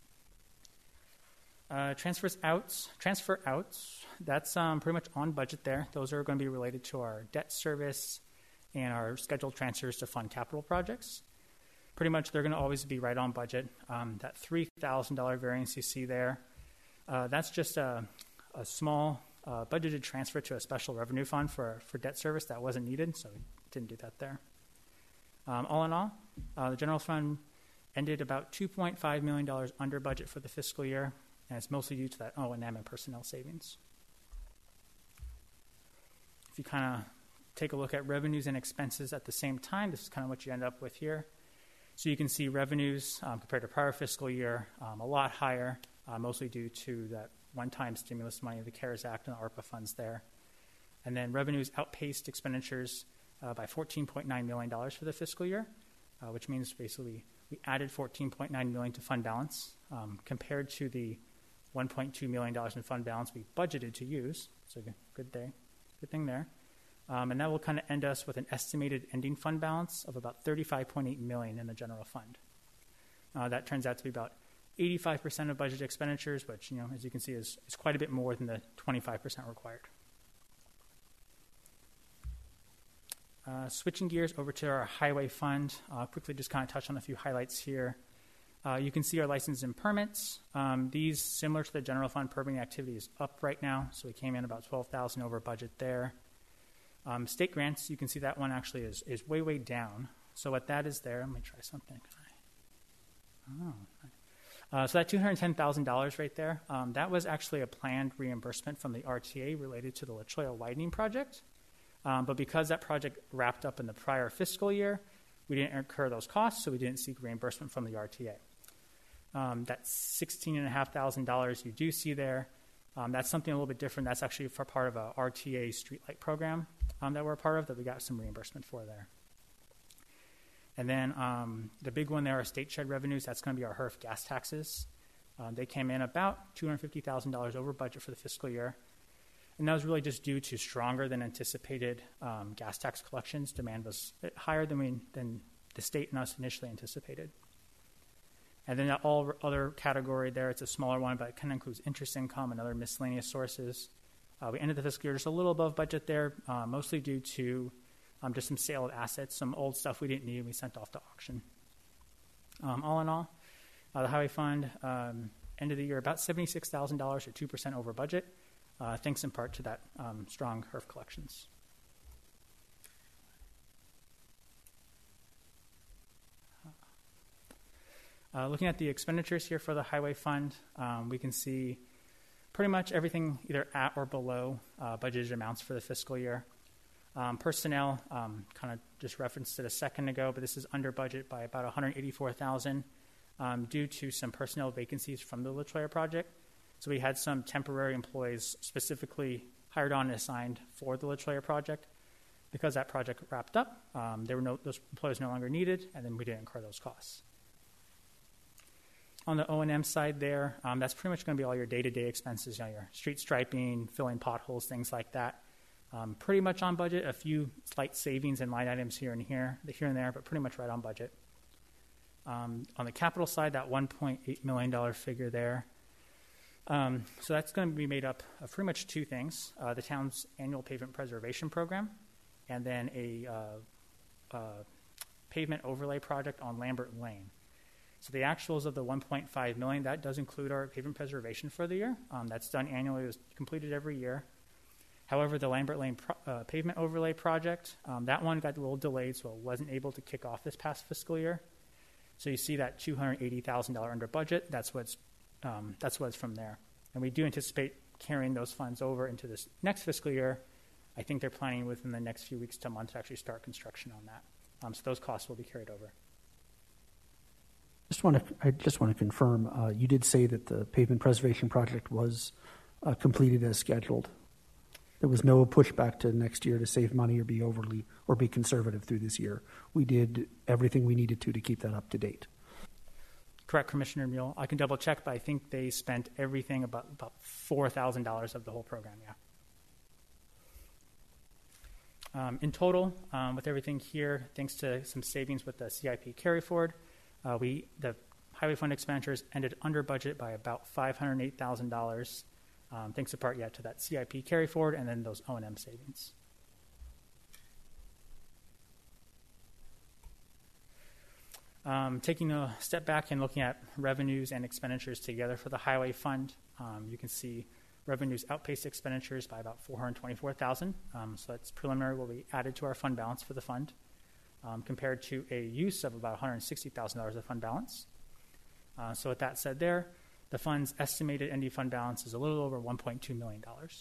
Uh, transfers outs, transfer outs, that's um, pretty much on budget there. Those are going to be related to our debt service and our scheduled transfers to fund capital projects. Pretty much they're going to always be right on budget. Um, that three thousand dollars variance you see there, uh, that's just a, a small uh, budgeted transfer to a special revenue fund for, for debt service that wasn't needed, so we didn't do that there. Um, all in all, uh, the general fund ended about two point five million dollars under budget for the fiscal year, and it's mostly due to that O and M and personnel savings. If you kind of take a look at revenues and expenses at the same time, this is kind of what you end up with here. So you can see revenues um, compared to prior fiscal year um, a lot higher, uh, mostly due to that one-time stimulus money, the CARES Act and the ARPA funds there. And then revenues outpaced expenditures uh, by fourteen point nine million dollars for the fiscal year, uh, which means basically we added fourteen point nine million dollars to fund balance um, compared to the one point two million dollars in fund balance we budgeted to use. So good thing, good thing there. Um, and that will kind of end us with an estimated ending fund balance of about thirty-five point eight million dollars in the general fund. Uh, that turns out to be about eighty-five percent of budget expenditures, which, you know, as you can see, is, is quite a bit more than the twenty-five percent required. Uh, switching gears over to our highway fund, uh, quickly just kind of touch on a few highlights here. Uh, you can see our licenses and permits. Um, these, similar to the general fund, permitting activity is up right now, so we came in about twelve thousand dollars over budget there. Um, state grants, you can see that one actually is, is way, way down. So what that is there, let me try something. Oh. Uh, so that two hundred ten thousand dollars right there, um, that was actually a planned reimbursement from the R T A related to the La Cholla widening project. Um, but because that project wrapped up in the prior fiscal year, we didn't incur those costs, so we didn't seek reimbursement from the R T A. Um, that sixteen thousand five hundred dollars you do see there, um, that's something a little bit different. That's actually for part of a R T A streetlight program um, that we're a part of that we got some reimbursement for there. And then um, the big one there are state shed revenues. That's going to be our H E R F gas taxes. Um, they came in about two hundred fifty thousand dollars over budget for the fiscal year. And that was really just due to stronger than anticipated um, gas tax collections. Demand was higher than, we, than the state and us initially anticipated. And then that all other category there, it's a smaller one, but it kind of includes interest income and other miscellaneous sources. Uh, we ended the fiscal year just a little above budget there, uh, mostly due to um, just some sale of assets, some old stuff we didn't need, we sent off to auction. Um, all in all, uh, the highway fund um, ended the year about seventy-six thousand dollars or two percent over budget, uh, thanks in part to that um, strong H E R F collections. Uh, looking at the expenditures here for the highway fund, um, we can see pretty much everything either at or below uh, budgeted amounts for the fiscal year. Um, personnel, um, kind of just referenced it a second ago, but this is under budget by about one hundred eighty-four thousand dollars um, due to some personnel vacancies from the La Cholla project. So we had some temporary employees specifically hired on and assigned for the La Cholla project. Because that project wrapped up, um, there were no, those employees no longer needed, and then we didn't incur those costs. On the O and M side there, um, that's pretty much going to be all your day-to-day expenses, you know, your street striping, filling potholes, things like that. Um, pretty much on budget, a few slight savings in line items here and here, here and there, but pretty much right on budget. Um, on the capital side, that one point eight million dollars figure there. Um, so that's going to be made up of pretty much two things, uh, the town's annual pavement preservation program and then a uh, uh, pavement overlay project on Lambert Lane. So the actuals of the one point five million dollars, that does include our pavement preservation for the year. Um, that's done annually. It was completed every year. However, the Lambert Lane pro- uh, pavement overlay project, um, that one got a little delayed, so it wasn't able to kick off this past fiscal year. So you see that two hundred eighty thousand dollars under budget. That's what's um, that's what's from there. And we do anticipate carrying those funds over into this next fiscal year. I think they're planning within the next few weeks to a month to actually start construction on that. Um, so those costs will be carried over. Just want to, I just want to confirm, uh, you did say that the pavement preservation project was uh, completed as scheduled. There was no pushback to next year to save money or be overly or be conservative through this year. We did everything we needed to to keep that up to date. correct, Commissioner Mule. I can double check, but I think they spent everything about, about four thousand dollars of the whole program, yeah. Um, in total, um, with everything here, thanks to some savings with the C I P carry forward, uh, we the highway fund expenditures ended under budget by about five hundred eight thousand dollars, um, thanks in part, yeah, to that C I P carry forward and then those O and M savings. Um, taking a step back and looking at revenues and expenditures together for the highway fund, um, you can see revenues outpaced expenditures by about four hundred twenty-four thousand dollars. Um, so that's preliminary, will be added to our fund balance for the fund, um, compared to a use of about one hundred sixty thousand dollars of fund balance. Uh, so with that said there, the fund's estimated ending fund balance is a little over one point two million dollars.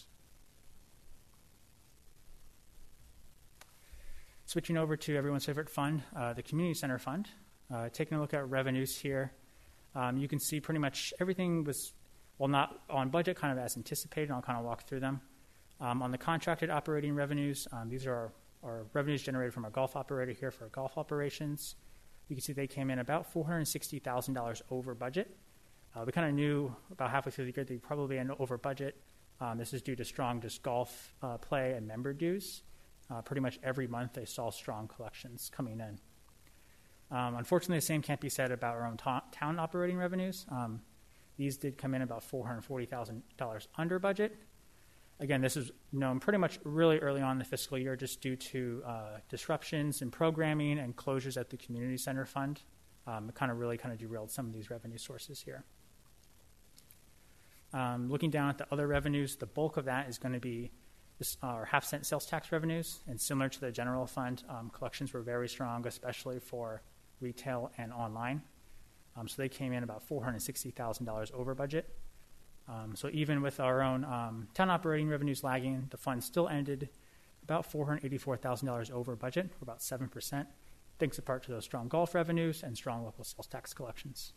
Switching over to everyone's favorite fund, uh, the community center fund. Uh, taking a look at revenues here, um, you can see pretty much everything was, well, not on budget, kind of as anticipated. I'll kind of walk through them. Um, on the contracted operating revenues, um, these are our, our revenues generated from our golf operator here for our golf operations. You can see they came in about four hundred sixty thousand dollars over budget. Uh, we kind of knew about halfway through the year they'd probably end over budget. Um, this is due to strong just golf uh, play and member dues. Uh, pretty much every month they saw strong collections coming in. Um, unfortunately, the same can't be said about our own ta- town operating revenues. Um, these did come in about four hundred forty thousand dollars under budget. Again, this is known pretty much really early on in the fiscal year just due to uh, disruptions in programming and closures at the community center fund. Um, it kind of really kind of derailed some of these revenue sources here. Um, looking down at the other revenues, the bulk of that is going to be this, uh, our half cent sales tax revenues. And similar to the general fund, um, collections were very strong, especially for retail and online. Um, so they came in about four hundred sixty thousand dollars over budget. Um, so even with our own um, town operating revenues lagging, the fund still ended about four hundred eighty-four thousand dollars over budget, for about seven percent, thanks in part to those strong golf revenues and strong local sales tax collections.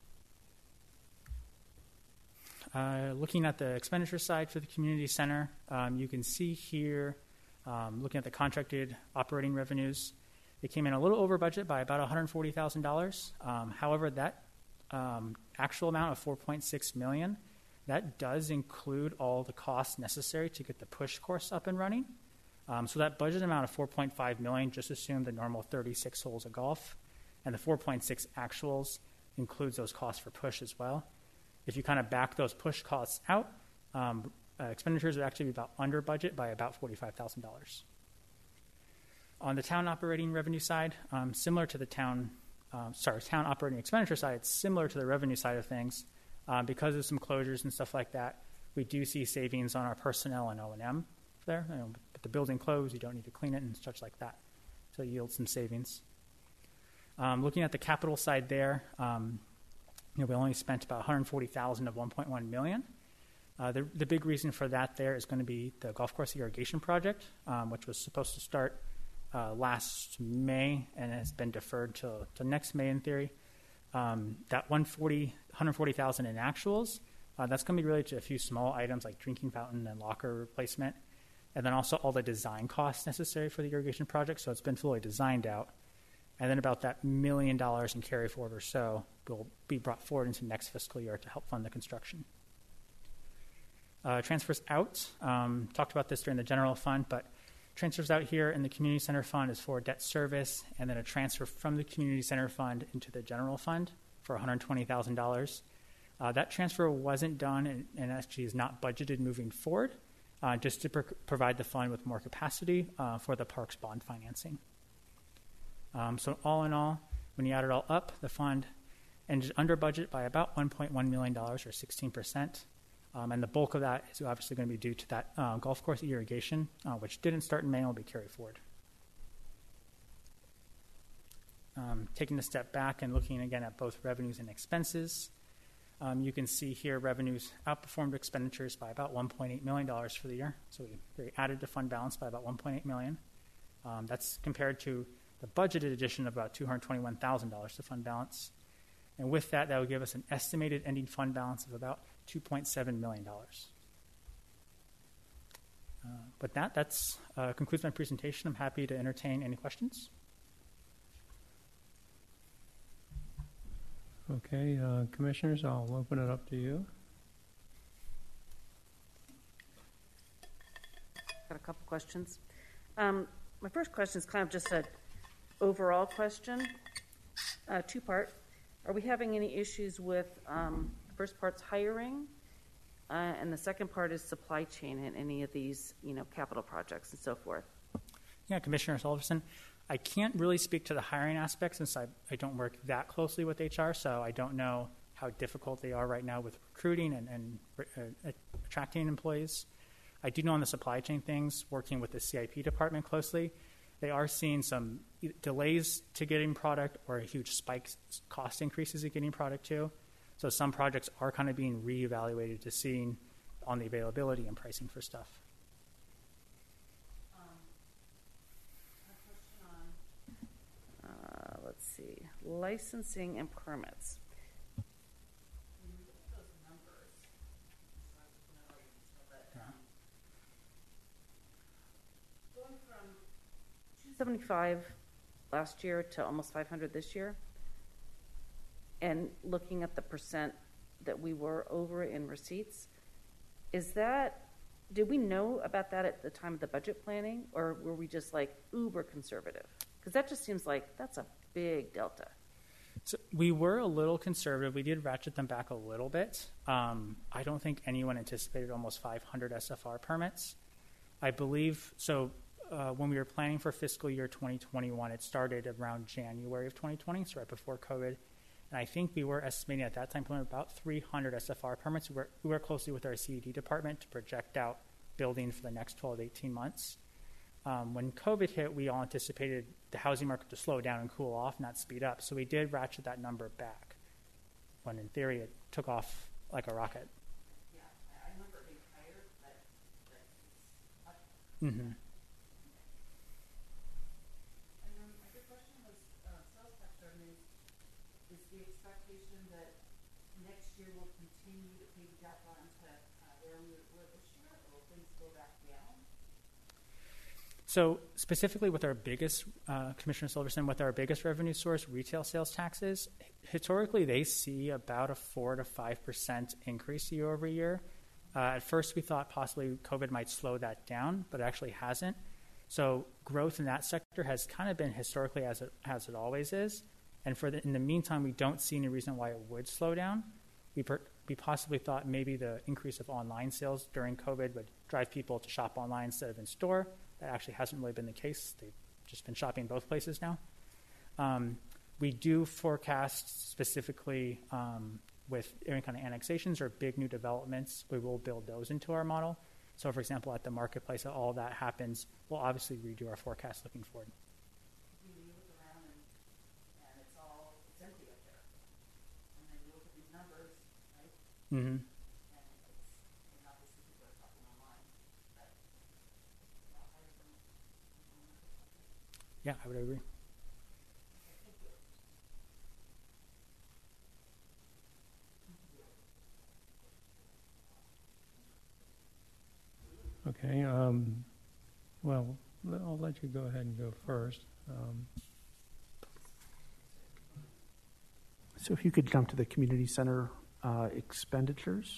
Uh, looking at the expenditure side for the community center, um, you can see here, um, looking at the contracted operating revenues, they came in a little over budget by about one hundred forty thousand dollars. Um, however, that um, actual amount of four point six million dollars, that does include all the costs necessary to get the push course up and running. Um, so that budget amount of four point five million dollars just assume the normal thirty-six holes of golf, and the four point six actuals includes those costs for push as well. If you kind of back those push costs out, um, uh, expenditures would actually be about under budget by about forty-five thousand dollars. On the town operating revenue side, um, similar to the town, um, sorry, town operating expenditure side, it's similar to the revenue side of things. Uh, because of some closures and stuff like that, we do see savings on our personnel and O and M there. You know, but the building closed, you don't need to clean it and such like that. So it yields some savings. Um, looking at the capital side there, um, you know, we only spent about one hundred forty thousand dollars of one point one million dollars. Uh, the, the big reason for that there is going to be the golf course irrigation project, um, which was supposed to start uh, last May and has been deferred till, till next May in theory. Um, that one hundred forty thousand dollars in actuals, uh, that's going to be related to a few small items like drinking fountain and locker replacement, and then also all the design costs necessary for the irrigation project. So it's been fully designed out. And then about that million dollars in carry forward or so will be brought forward into next fiscal year to help fund the construction. Uh, transfers out, um, talked about this during the general fund, but transfers out here in the community center fund is for debt service, and then a transfer from the community center fund into the general fund for one hundred twenty thousand dollars. Uh, that transfer wasn't done and, and actually is not budgeted moving forward, uh, just to pro- provide the fund with more capacity uh, for the parks bond financing. Um, so all in all, when you add it all up, the fund ended under budget by about one point one million dollars or sixteen percent. Um, and the bulk of that is obviously going to be due to that uh, golf course irrigation, uh, which didn't start in May and will be carried forward. Um, taking a step back and looking again at both revenues and expenses, um, you can see here revenues outperformed expenditures by about one point eight million dollars for the year. So we, we added to fund balance by about one point eight million dollars. Um, that's compared to the budgeted addition of about two hundred twenty-one thousand dollars to fund balance. And with that, that would give us an estimated ending fund balance of about two point seven million dollars. Uh, with that, that uh, concludes my presentation. I'm happy to entertain any questions. Okay, uh, commissioners, I'll open it up to you. Got a couple questions. Um, my first question is kind of just an overall question, uh, two-part. Are we having any issues with, um, the first part's hiring, uh, and the second part is supply chain in any of these, you know, capital projects and so forth? Yeah, Commissioner Sullivan, I can't really speak to the hiring aspect since I, I don't work that closely with H R, so I don't know how difficult they are right now with recruiting and, and uh, attracting employees. I do know on the supply chain things, working with the C I P department closely, they are seeing some delays to getting product or huge spikes, cost increases in getting product too. So some projects are kind of being reevaluated to seeing on the availability and pricing for stuff. Uh, let's see, licensing and permits. Going from two seventy-five last year to almost five hundred this year, and looking at the percent that we were over in receipts, is that, did we know about that at the time of the budget planning, or were we just like uber conservative? Because that just seems like that's a big delta. So we were a little conservative. We did ratchet them back a little bit. Um, I don't think anyone anticipated almost five hundred S F R permits. I believe, so uh, when we were planning for fiscal year twenty twenty-one, it started around January of twenty twenty, so right before COVID. And I think we were estimating at that time about three hundred S F R permits. We work, we work closely with our C E D department to project out building for the next twelve to eighteen months. Um, when COVID hit, we all anticipated the housing market to slow down and cool off, not speed up. So we did ratchet that number back, when in theory it took off like a rocket. Yeah, I remember it being higher, but, but it's much. Mm-hmm. And then my good question was uh, sales tax revenues. Is the expectation that next year will continue to piggyback on to uh, where we were this year, or will things go back down? So specifically with our biggest, uh, Commissioner Silverson, with our biggest revenue source, retail sales taxes, historically they see about a four to five percent increase year over year. Uh, at first we thought possibly COVID might slow that down, but it actually hasn't. So growth in that sector has kind of been historically as it, as it always is. And for the, in the meantime, we don't see any reason why it would slow down. We, per, we possibly thought maybe the increase of online sales during COVID would drive people to shop online instead of in store. That actually hasn't really been the case. They've just been shopping both places now. Um, we do forecast specifically um, with any kind of annexations or big new developments, we will build those into our model. So, for example, at the marketplace, all that happens, we'll obviously redo our forecast looking forward. You look around and, and it's all it's empty up there. And then you look at these numbers, right? Mm-hmm. And it's, and obviously people are shopping online, but it's not higher than Yeah, I would agree. Okay, um, well, I'll let you go ahead and go first. Um, So if you could jump to the community center uh, expenditures.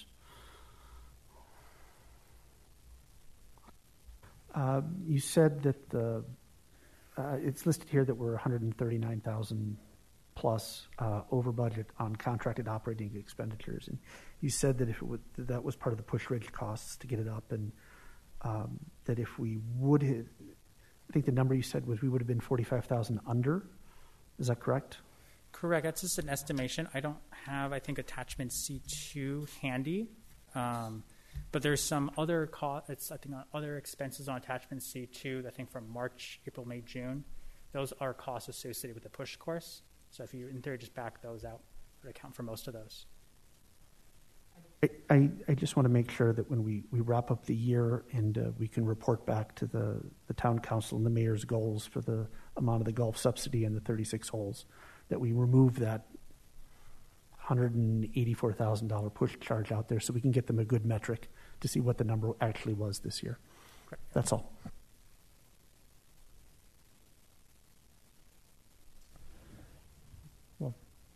Uh, you said that the uh, it's listed here that we're one hundred thirty-nine thousand plus uh, over budget on contracted operating expenditures, and you said that if it would, that was part of the Push Ridge costs to get it up, and um, that if we would, hit, I think the number you said was we would have been forty-five thousand under. Is that correct? Correct. That's just an estimation. I don't have, I think, attachment C two handy, um, but there's some other costs. It's I think on other expenses on attachment C two. I think from March, April, May, June. Those are costs associated with the push course. So if you, in theory, just back those out, it would account for most of those. I, I, I just want to make sure that when we, we wrap up the year and uh, we can report back to the, the town council and the mayor's goals for the amount of the golf subsidy and the thirty-six holes, that we remove that one hundred eighty-four thousand dollars push charge out there so we can get them a good metric to see what the number actually was this year. Correct. That's all.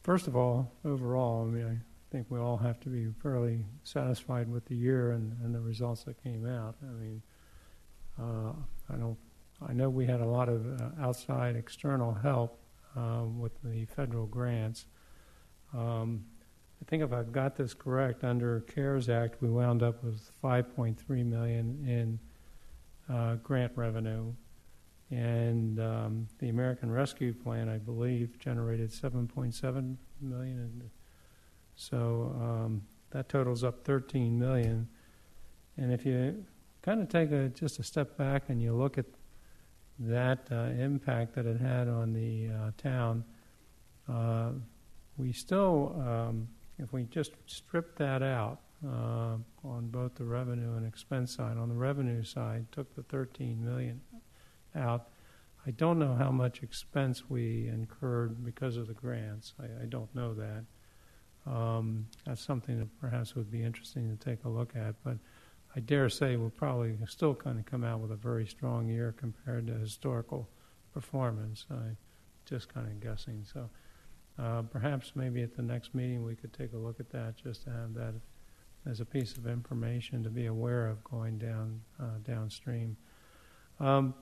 first of all, overall, I mean, I think we all have to be fairly satisfied with the year and, and the results that came out. I mean, uh, I don't. I know we had a lot of uh, outside external help uh, with the federal grants. Um, I think if I've got this correct, under CARES Act, we wound up with five point three million dollars in uh, grant revenue, and um, the American Rescue Plan, I believe, generated seven point seven million dollars. And so um, that totals up thirteen million dollars. And if you kind of take a, just a step back and you look at that uh, impact that it had on the uh, town, uh, we still, um, if we just strip that out uh, on both the revenue and expense side, on the revenue side, took the thirteen million dollars out. I don't know how much expense we incurred because of the grants. I, I don't know that. Um, that's something that perhaps would be interesting to take a look at, but I dare say we'll probably still kind of come out with a very strong year compared to historical performance. I'm just kind of guessing. So uh, perhaps maybe at the next meeting we could take a look at that, just to have that as a piece of information to be aware of going down uh, downstream. Um,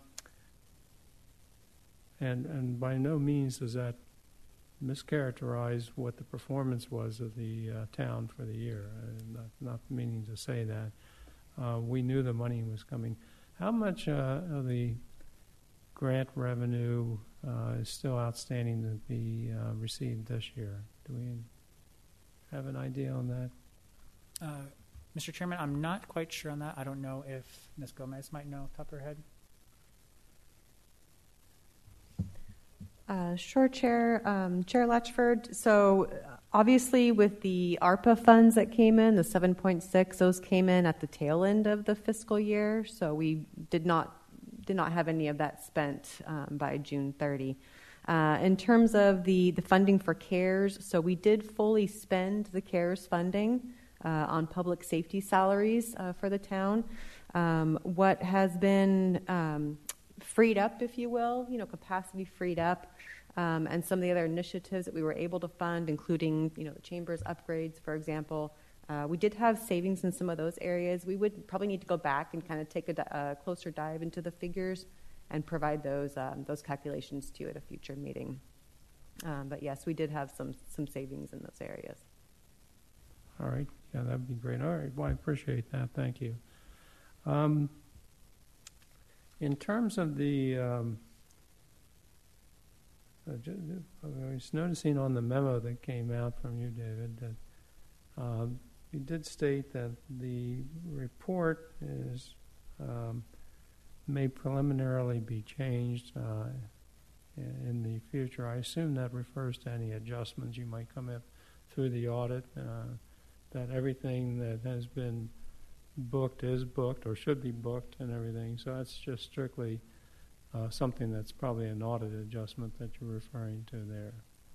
and and by no means does that mischaracterize what the performance was of the uh, town for the year. Uh, not, not meaning to say that. Uh, we knew the money was coming. How much uh, of the grant revenue uh, is still outstanding to be uh, received this year? Do we have an idea on that? Uh, Mister Chairman, I'm not quite sure on that. I don't know if Miz Gomez might know off the top of her head. Uh, sure, Chair. Um, Chair Latchford. So uh, obviously with the ARPA funds that came in, the seven point six, those came in at the tail end of the fiscal year. So we did not did not have any of that spent um, by June thirtieth. Uh, in terms of the, the funding for CARES, so we did fully spend the CARES funding uh, on public safety salaries uh, for the town. Um, what has been um, freed up, if you will, you know, capacity freed up, um, and some of the other initiatives that we were able to fund, including, you know, the chamber's upgrades, for example. Uh, we did have savings in some of those areas. We would probably need to go back and kind of take a, a closer dive into the figures and provide those um, those calculations to you at a future meeting. Um, but yes, we did have some some savings in those areas. All right. Yeah, that'd be great. All right. Well, I appreciate that. Thank you. Um, In terms of the, um, uh, I was noticing on the memo that came out from you, David, that um, you did state that the report is um, may preliminarily be changed uh, in the future. I assume that refers to any adjustments you might come up through the audit, uh, that everything that has been booked is booked or should be booked and everything. So that's just strictly uh, something that's probably an audit adjustment that you're referring to there.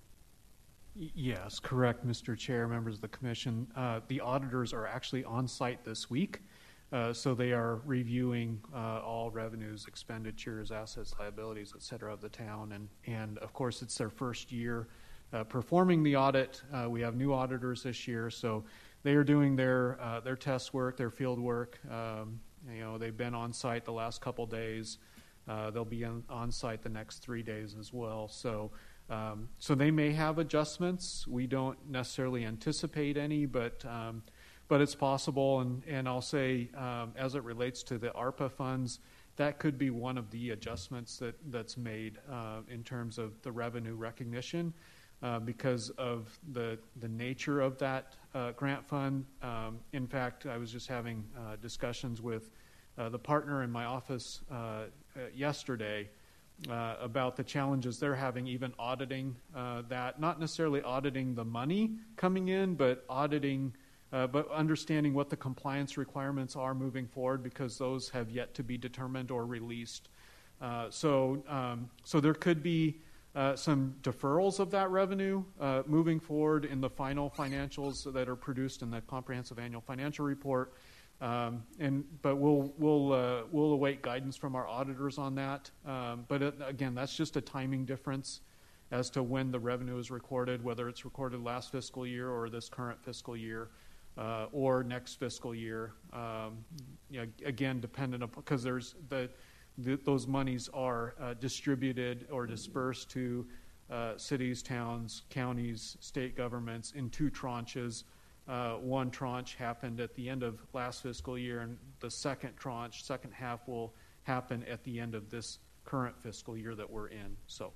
Y- Yes, correct, Mister Chair, members of the Commission. Uh, the auditors are actually on site this week, uh, so they are reviewing uh, all revenues, expenditures, assets, liabilities, et cetera, of the town. And, and of course, it's their first year uh, performing the audit. Uh, we have new auditors this year, so they are doing their uh, their test work, their field work. Um, you know, they've been on site the last couple days. Uh, they'll be on, on site the next three days as well. So, um, so they may have adjustments. We don't necessarily anticipate any, but um, but it's possible. And and I'll say, um, as it relates to the ARPA funds, that could be one of the adjustments that that's made uh, in terms of the revenue recognition. Uh, because of the the nature of that uh, grant fund. Um, in fact, I was just having uh, discussions with uh, the partner in my office uh, uh, yesterday uh, about the challenges they're having even auditing uh, that, not necessarily auditing the money coming in, but auditing, uh, but understanding what the compliance requirements are moving forward, because those have yet to be determined or released. Uh, so, um, so there could be Uh, some deferrals of that revenue uh, moving forward in the final financials that are produced in the comprehensive annual financial report, um, and but we'll we'll uh, we'll await guidance from our auditors on that. Um, but it, again, that's just a timing difference, as to when the revenue is recorded, whether it's recorded last fiscal year or this current fiscal year, uh, or next fiscal year. Um, you know, again, dependent upon, because there's the, the those monies are uh, distributed or dispersed to uh, cities, towns, counties, state governments in two tranches. Uh, one tranche happened at the end of last fiscal year, and the second tranche, second half, will happen at the end of this current fiscal year that we're in. So.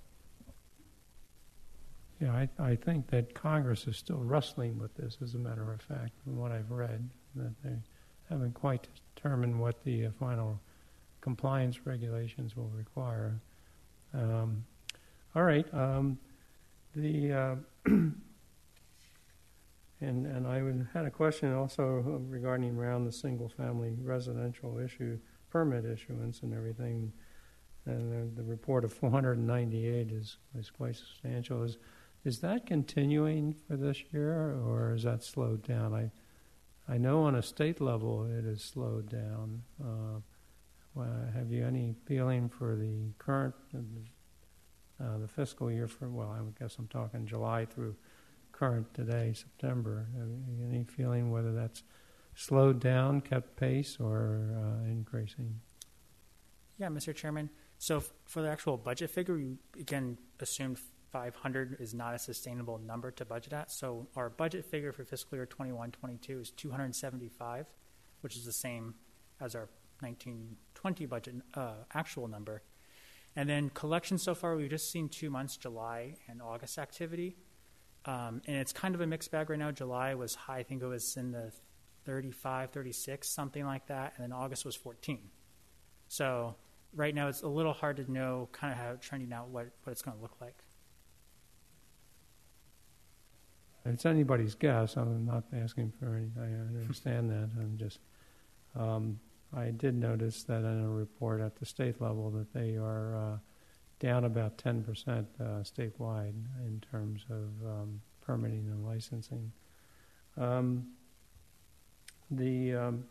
Yeah, I, I think that Congress is still wrestling with this, as a matter of fact, from what I've read, that they haven't quite determined what the uh, final compliance regulations will require. Um, all right. Um, the uh, and and I would, had a question also regarding around the single-family residential issue, permit issuance and everything. And the, the report of four hundred ninety-eight is, is quite substantial. Is Is that continuing for this year, or is that slowed down? I I know on a state level it is slowed down. Uh, well, have you any feeling for the current, uh, the fiscal year for, well, I would guess I'm talking July through current today, September. Have you any feeling whether that's slowed down, kept pace, or uh, increasing? Yeah, Mister Chairman. So f- for the actual budget figure, we again assumed five hundred is not a sustainable number to budget at. So our budget figure for fiscal year twenty-one twenty-two is two hundred seventy-five, which is the same as our nineteen twenty budget uh, actual number. And then collections so far, we've just seen two months, July and August activity. Um, and it's kind of a mixed bag right now. July was high. I think it was in the thirty-five, thirty-six, something like that. And then August was fourteen. So right now it's a little hard to know kind of how it's trending out, what, what it's going to look like. It's anybody's guess. I'm not asking for any. I understand that. I'm just. Um, I did notice that in a report at the state level that they are uh, down about ten percent uh, statewide in terms of um, permitting and licensing. Um, the um,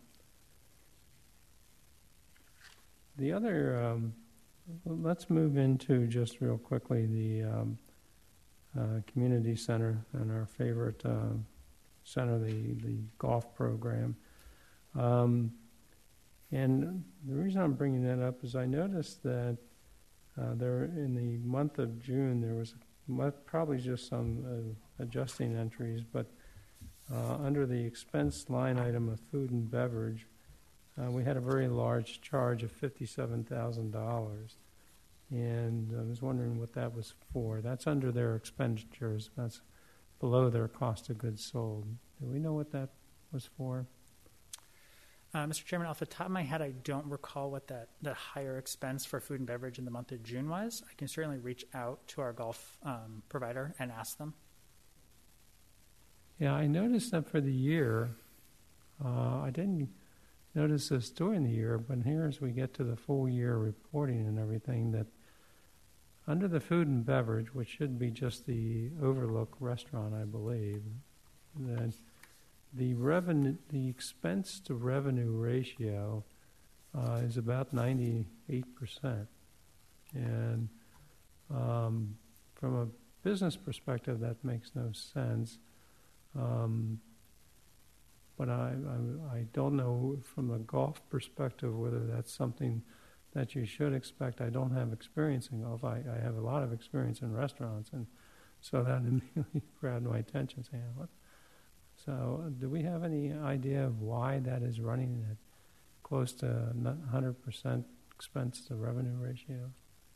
the other. Um, let's move into just real quickly the. Um, Uh, community center and our favorite uh, center, the, the golf program. Um, and the reason I'm bringing that up is I noticed that uh, there in the month of June there was probably just some uh, adjusting entries, but uh, under the expense line item of food and beverage, uh, we had a very large charge of fifty-seven thousand dollars. And I was wondering what that was for. That's under their expenditures. That's below their cost of goods sold. Do we know what that was for? Uh, Mister Chairman, off the top of my head, I don't recall what that, that higher expense for food and beverage in the month of June was. I can certainly reach out to our golf um, provider and ask them. Yeah, I noticed that for the year. Uh, I didn't notice this during the year, but here as we get to the full year reporting and everything, that under the food and beverage, which should be just the Overlook restaurant, I believe, that the revenue, the expense to revenue ratio uh, is about ninety-eight percent. And um, from a business perspective, that makes no sense. Um, but I, I, I don't know from a golf perspective whether that's something that you should expect. I don't have experience in golf. I, I have a lot of experience in restaurants, and so that immediately grabbed my attention, saying, what? So uh, do we have any idea of why that is running at close to one hundred percent expense to revenue ratio?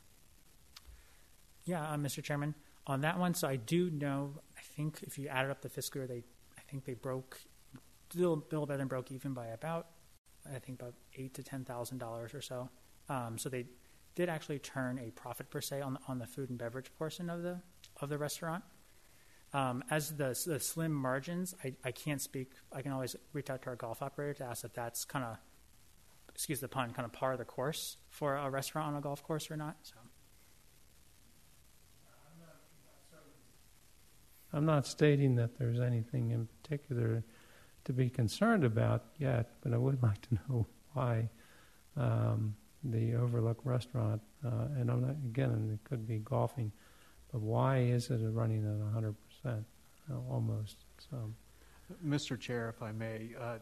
Yeah, uh, Mister Chairman, on that one, so I do know, I think if you added up the fiscal year, they, I think they broke, Bill, Bill Bevan broke even by about, I think about eight to ten thousand dollars or so. Um, so they did actually turn a profit per se on the, on the food and beverage portion of the of the restaurant. Um, as the, the slim margins, I, I can't speak. I can always reach out to our golf operator to ask if that's kind of, excuse the pun, kind of par of the course for a restaurant on a golf course or not. So. I'm not stating that there's anything in particular to be concerned about yet, but I would like to know why um, the Overlook restaurant, uh, and I'm not, again, it could be golfing, But why is it running at one hundred percent, uh, almost? So, Mister Chair, if I may, uh,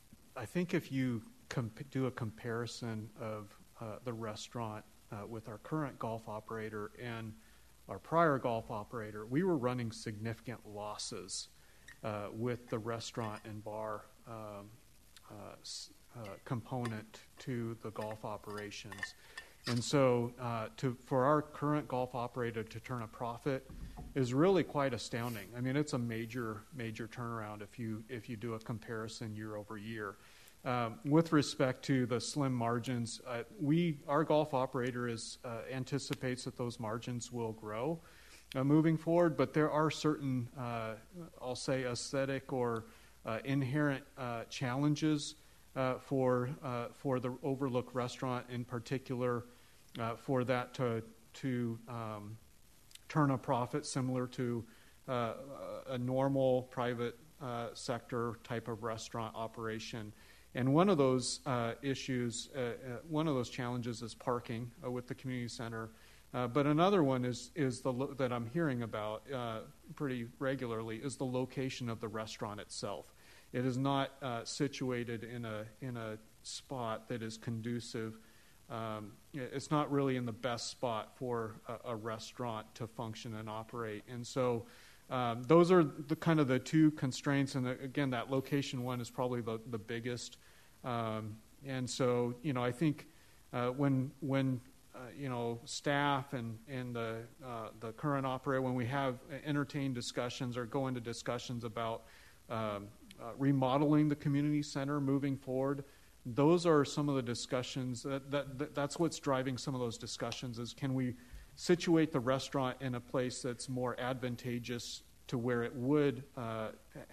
I think if you comp- do a comparison of uh, the restaurant uh, with our current golf operator and our prior golf operator, we were running significant losses uh, with the restaurant and bar um, uh, s- uh, component to the golf operations. And so uh, to, for our current golf operator to turn a profit is really quite astounding. I mean, it's a major, major turnaround if you if you do a comparison year over year. Um, with respect to the slim margins, uh, we our golf operator is uh, anticipates that those margins will grow uh, moving forward, but there are certain, uh, I'll say, aesthetic or uh, inherent uh, challenges uh, for uh, for the Overlook restaurant in particular, uh, for that to to um, turn a profit similar to uh, a normal private uh, sector type of restaurant operation. And one of those uh, issues, uh, uh, one of those challenges is parking uh, with the community center. Uh, but another one is is the lo- that I'm hearing about uh, pretty regularly is the location of the restaurant itself. It is not uh, situated in a in a spot that is conducive. Um, it's not really in the best spot for a, a restaurant to function and operate. And so um, those are the kind of the two constraints. And the, again, that location one is probably the, the biggest. Um, and so, you know, I think uh, when when uh, you know staff and and the uh, the current operator, when we have entertained discussions or go into discussions about um, uh, remodeling the community center moving forward, those are some of the discussions that, that, that that's what's driving some of those discussions is can we situate the restaurant in a place that's more advantageous to where it would uh, uh,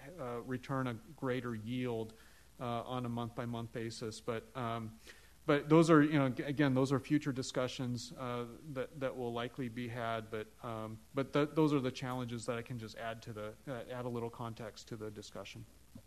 return a greater yield uh, on a month-by-month basis. But um, but those are, you know, again, those are future discussions uh, that, that will likely be had. But um, but th- those are the challenges that I can just add to the uh, add a little context to the discussion.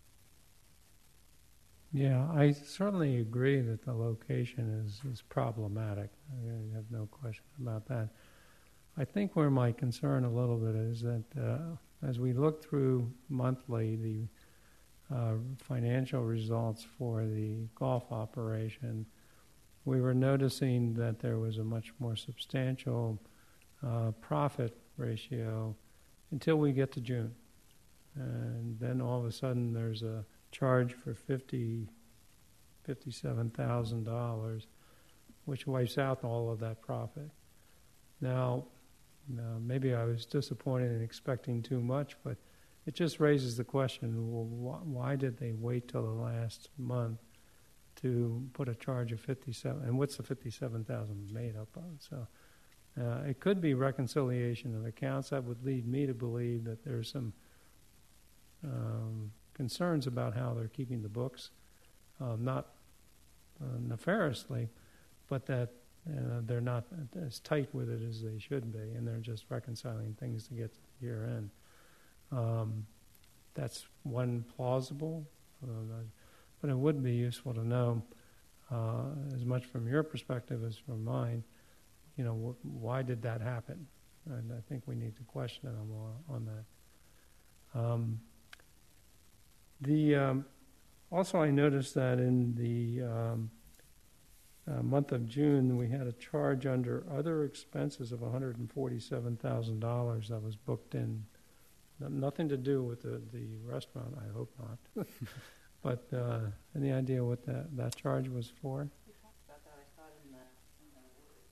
yeah, I certainly agree that the location is, is problematic. I have no question about that. I think where my concern a little bit is that uh, as we look through monthly the uh, financial results for the golf operation, we were noticing that there was a much more substantial uh, profit ratio until we get to June. And then all of a sudden there's a charge for fifty, fifty-seven thousand dollars, which wipes out all of that profit. Now, uh, maybe I was disappointed in expecting too much, but it just raises the question: well, wh- why did they wait till the last month to put a charge of fifty-seven? And what's the fifty-seven thousand made up of? So, uh, it could be reconciliation of accounts. That would lead me to believe that there's some um, concerns about how they're keeping the books, uh, not uh, nefariously, but that uh, they're not as tight with it as they should be, and they're just reconciling things to get to the year end. Um, that's one plausible, uh, but it would be useful to know, uh, as much from your perspective as from mine, you know, wh- why did that happen? And I think we need to question them on, on that. Um, The um, also, I noticed that in the um, uh, month of June, we had a charge under other expenses of one hundred forty-seven thousand dollars that was booked in. N- nothing to do with the, the restaurant, I hope not. But uh, any idea what that, that charge was for? We talked about that, I thought, in the, in the words.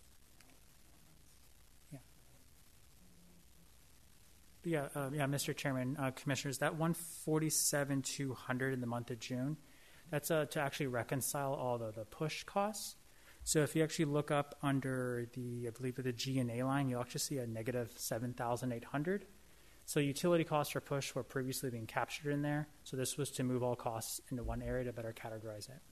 Yeah, uh, yeah, Mister Chairman, uh, Commissioners, that one forty-seven two hundred in the month of June, that's uh, to actually reconcile all the, the push costs. So if you actually look up under the, I believe, the G and A line, you'll actually see a negative seven thousand eight hundred. So utility costs for push were previously being captured in there. So this was to move all costs into one area to better categorize it.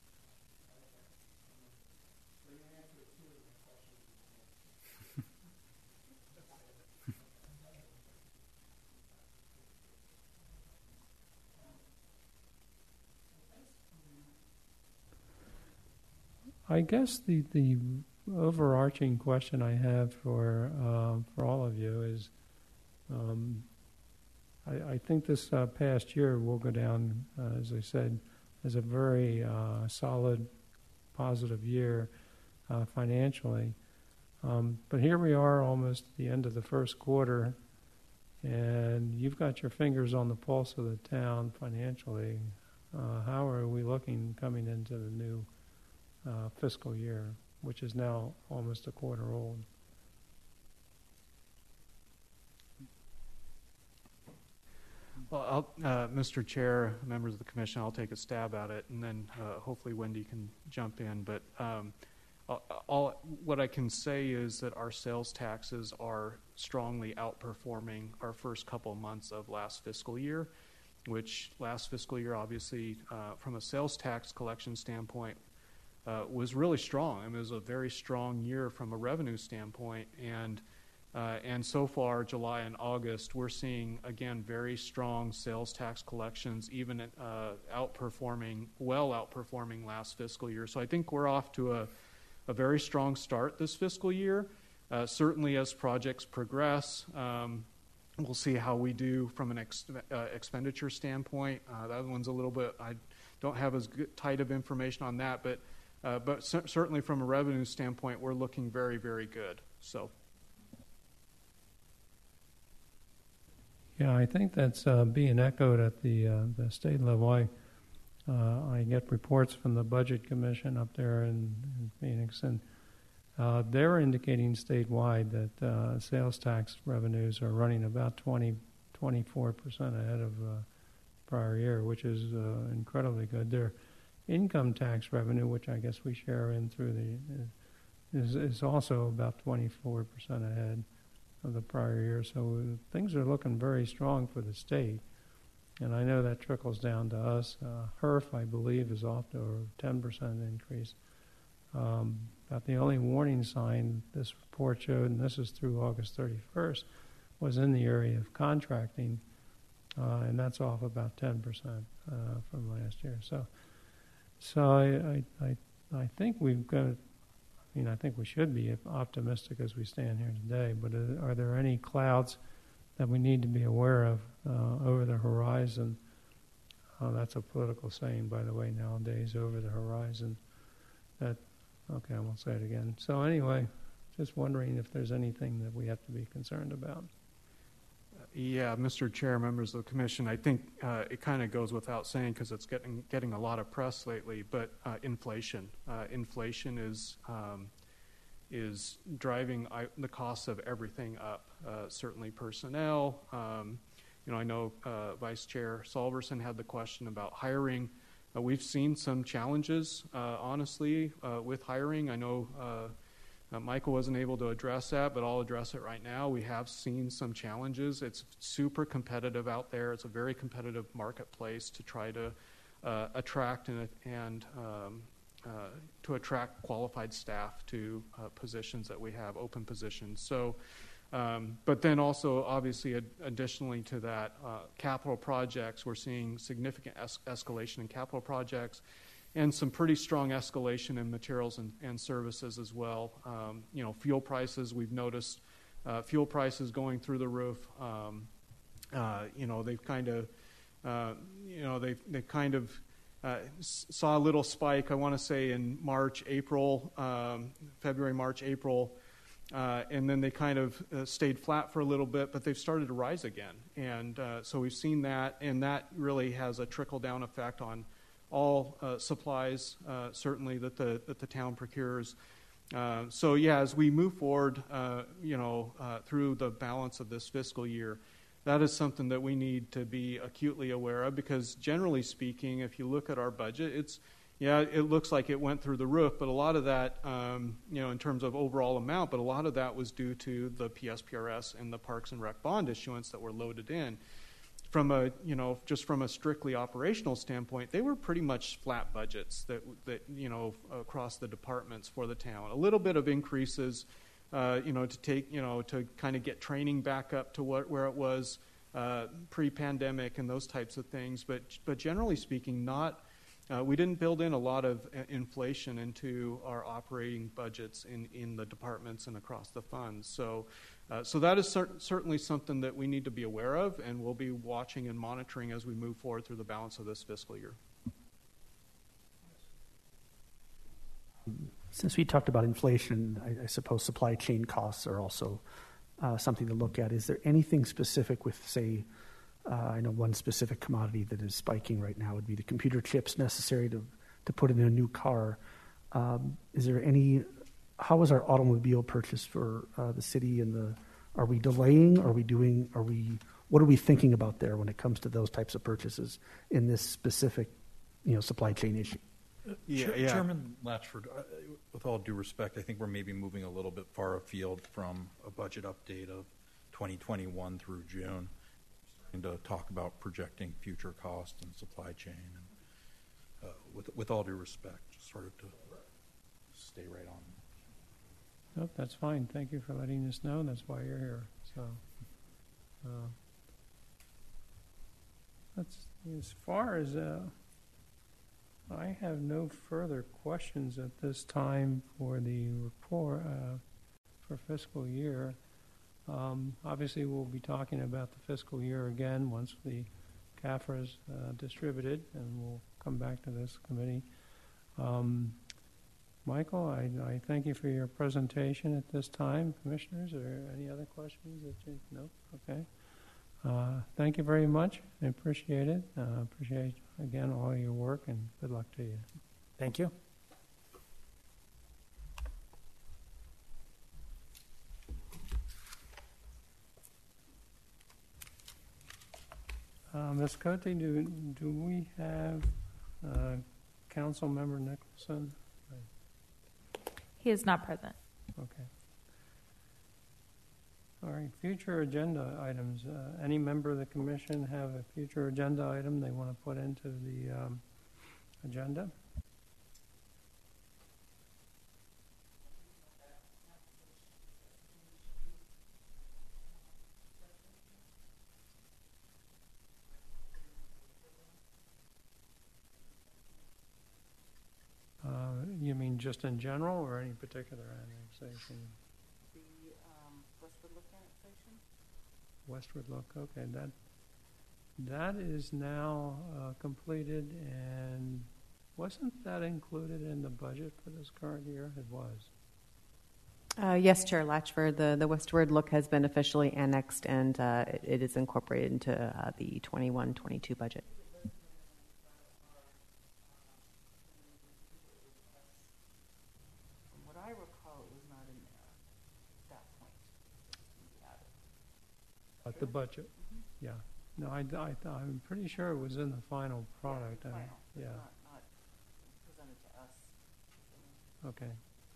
I guess the, the overarching question I have for um, for all of you is, Um, I, I think this uh, past year will go down, uh, as I said, as a very uh, solid, positive year uh, financially. Um, but here we are almost at the end of the first quarter, and you've got your fingers on the pulse of the town financially. Uh, how are we looking coming into the new uh, fiscal year, which is now almost a quarter old? Well, I'll, uh, Mister Chair, members of the commission, I'll take a stab at it, and then uh, hopefully Wendy can jump in. But um, all, all, what I can say is that our sales taxes are strongly outperforming our first couple months of last fiscal year, which last fiscal year, obviously, uh, from a sales tax collection standpoint, uh, was really strong. I mean, it was a very strong year from a revenue standpoint, and Uh, and so far, July and August, we're seeing, again, very strong sales tax collections, even uh, outperforming, well outperforming last fiscal year. So I think we're off to a, a very strong start this fiscal year. Uh, certainly as projects progress, um, we'll see how we do from an ex- uh, expenditure standpoint. Uh, that one's a little bit, I don't have as good, tight of information on that, but, uh, but c- certainly from a revenue standpoint, we're looking very, very good. So. Yeah, I think that's uh, being echoed at the uh, the state level. I uh, I get reports from the Budget Commission up there in, in Phoenix, and uh, they're indicating statewide that uh, sales tax revenues are running about twenty, twenty-four percent ahead of uh, prior year, which is uh, incredibly good. Their income tax revenue, which I guess we share in through the, is is also about twenty-four percent ahead of the prior year. So uh, things are looking very strong for the state. And I know that trickles down to us. Uh, H E R F, I believe, is off to a ten percent increase. Um, about the only warning sign this report showed, and this is through August thirty-first, was in the area of contracting, uh, and that's off about ten percent uh, from last year. So so I, I, I, I think we've got I mean, I think we should be optimistic as we stand here today, but are, are there any clouds that we need to be aware of uh, over the horizon? Uh, that's a political saying, by the way, nowadays, over the horizon. That, okay, I won't say it again. So anyway, just wondering if there's anything that we have to be concerned about. Yeah, Mister Chair, members of the commission, I think uh, it kind of goes without saying because it's getting getting a lot of press lately. But uh, inflation, uh, inflation is um, is driving I, the costs of everything up. Uh, certainly personnel. Um, you know, I know uh, Vice Chair Solverson had the question about hiring. Uh, we've seen some challenges, uh, honestly, uh, with hiring. I know. Uh, Uh, Michael wasn't able to address that, but I'll address it right now. We have seen some challenges. It's super competitive out there. It's a very competitive marketplace to try to uh, attract and, and um, uh, to attract qualified staff to uh, positions that we have, open positions. So, um, but then also, obviously, ad- additionally to that, uh, capital projects. We're seeing significant es- escalation in capital projects. And some pretty strong escalation in materials and, and services as well. Um, you know, fuel prices, we've noticed uh, fuel prices going through the roof. Um, uh, you know, they've kind of, uh, you know, they've, they kind of uh, s- saw a little spike, I want to say, in March, April, um, February, March, April. Uh, and then they kind of uh, stayed flat for a little bit, but they've started to rise again. And uh, so we've seen that, and that really has a trickle-down effect on all uh, supplies, uh, certainly that the that the town procures. Uh, so yeah, as we move forward, uh, you know, uh, through the balance of this fiscal year, that is something that we need to be acutely aware of. Because generally speaking, if you look at our budget, it's yeah, it looks like it went through the roof, but a lot of that, um, you know, in terms of overall amount, but a lot of that was due to the P S P R S and the Parks and Rec bond issuance that were loaded in. From a, you know, just from a strictly operational standpoint, they were pretty much flat budgets that, that you know, across the departments for the town. A little bit of increases, uh, you know, to take, you know, to kind of get training back up to what where it was uh, pre-pandemic and those types of things. But but generally speaking, not uh, we didn't build in a lot of uh, inflation into our operating budgets in, in the departments and across the funds. So, uh, so that is cer- certainly something that we need to be aware of, and we'll be watching and monitoring as we move forward through the balance of this fiscal year. Since we talked about inflation, I, I suppose supply chain costs are also uh, something to look at. Is there anything specific with, say, uh, I know one specific commodity that is spiking right now would be the computer chips necessary to, to put in a new car. Um, is there any, how is our automobile purchase for uh, the city and the, are we delaying, are we doing, are we, what are we thinking about there when it comes to those types of purchases in this specific, you know, supply chain issue? Yeah, Chair- yeah. Chairman Latchford, uh, with all due respect, I think we're maybe moving a little bit far afield from a budget update of twenty twenty-one through June, starting to talk about projecting future costs and supply chain. And uh, with with all due respect, just sort of to stay right on. Nope, that's fine. Thank you for letting us know. That's why you're here. So, uh, that's as far as. Uh, I have no further questions at this time for the report uh, for fiscal year. Um, obviously, we'll be talking about the fiscal year again once the C A F R is uh, distributed, and we'll come back to this committee. Um, Michael, I, I thank you for your presentation at this time. Commissioners, are there any other questions that you? No? Okay. Uh, thank you very much. I appreciate it. Uh, appreciate, again, all your work, and good luck to you. Thank you. Uh, Miz Cote, do, do we have uh, Council Member Nicholson? He is not present. Okay. All right, future agenda items. Uh, any member of the commission have a future agenda item they want to put into the um, agenda? Uh, you mean just in general or any particular annexation? The um, Westwood Look annexation? Westward Look, okay, that, that is now uh, completed, and wasn't that included in the budget for this current year? It was. Uh, yes, Chair Latchford, the, the Westward Look has been officially annexed, and uh, it, it is incorporated into uh, the twenty-one twenty-two budget. From what I recall, it was not in there at that point. But the budget, Mm-hmm. yeah. No, I, I, I'm pretty sure it was in the final product. I mean, Final, but yeah, not, not presented to us. okay.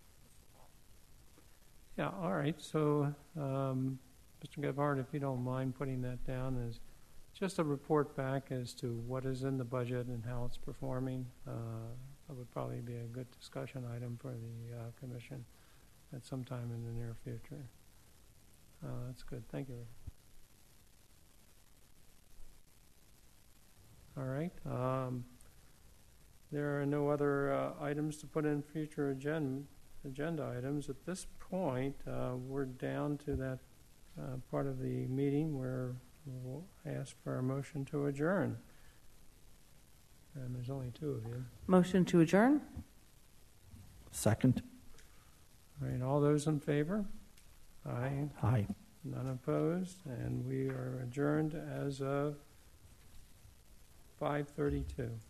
Yeah, all right. So, um, Mister Gebhardt, if you don't mind putting that down as just a report back as to what is in the budget and how it's performing, uh, that would probably be a good discussion item for the uh, commission at some time in the near future. Uh, that's good. Thank you. All right. Um, there are no other uh, items to put in future agenda. agenda items. At this point, uh, we're down to that uh, part of the meeting where we'll ask for a motion to adjourn. And there's only two of you. Motion to adjourn? Second. All right, all those in favor? Aye. Aye. None opposed, and we are adjourned as of five thirty-two.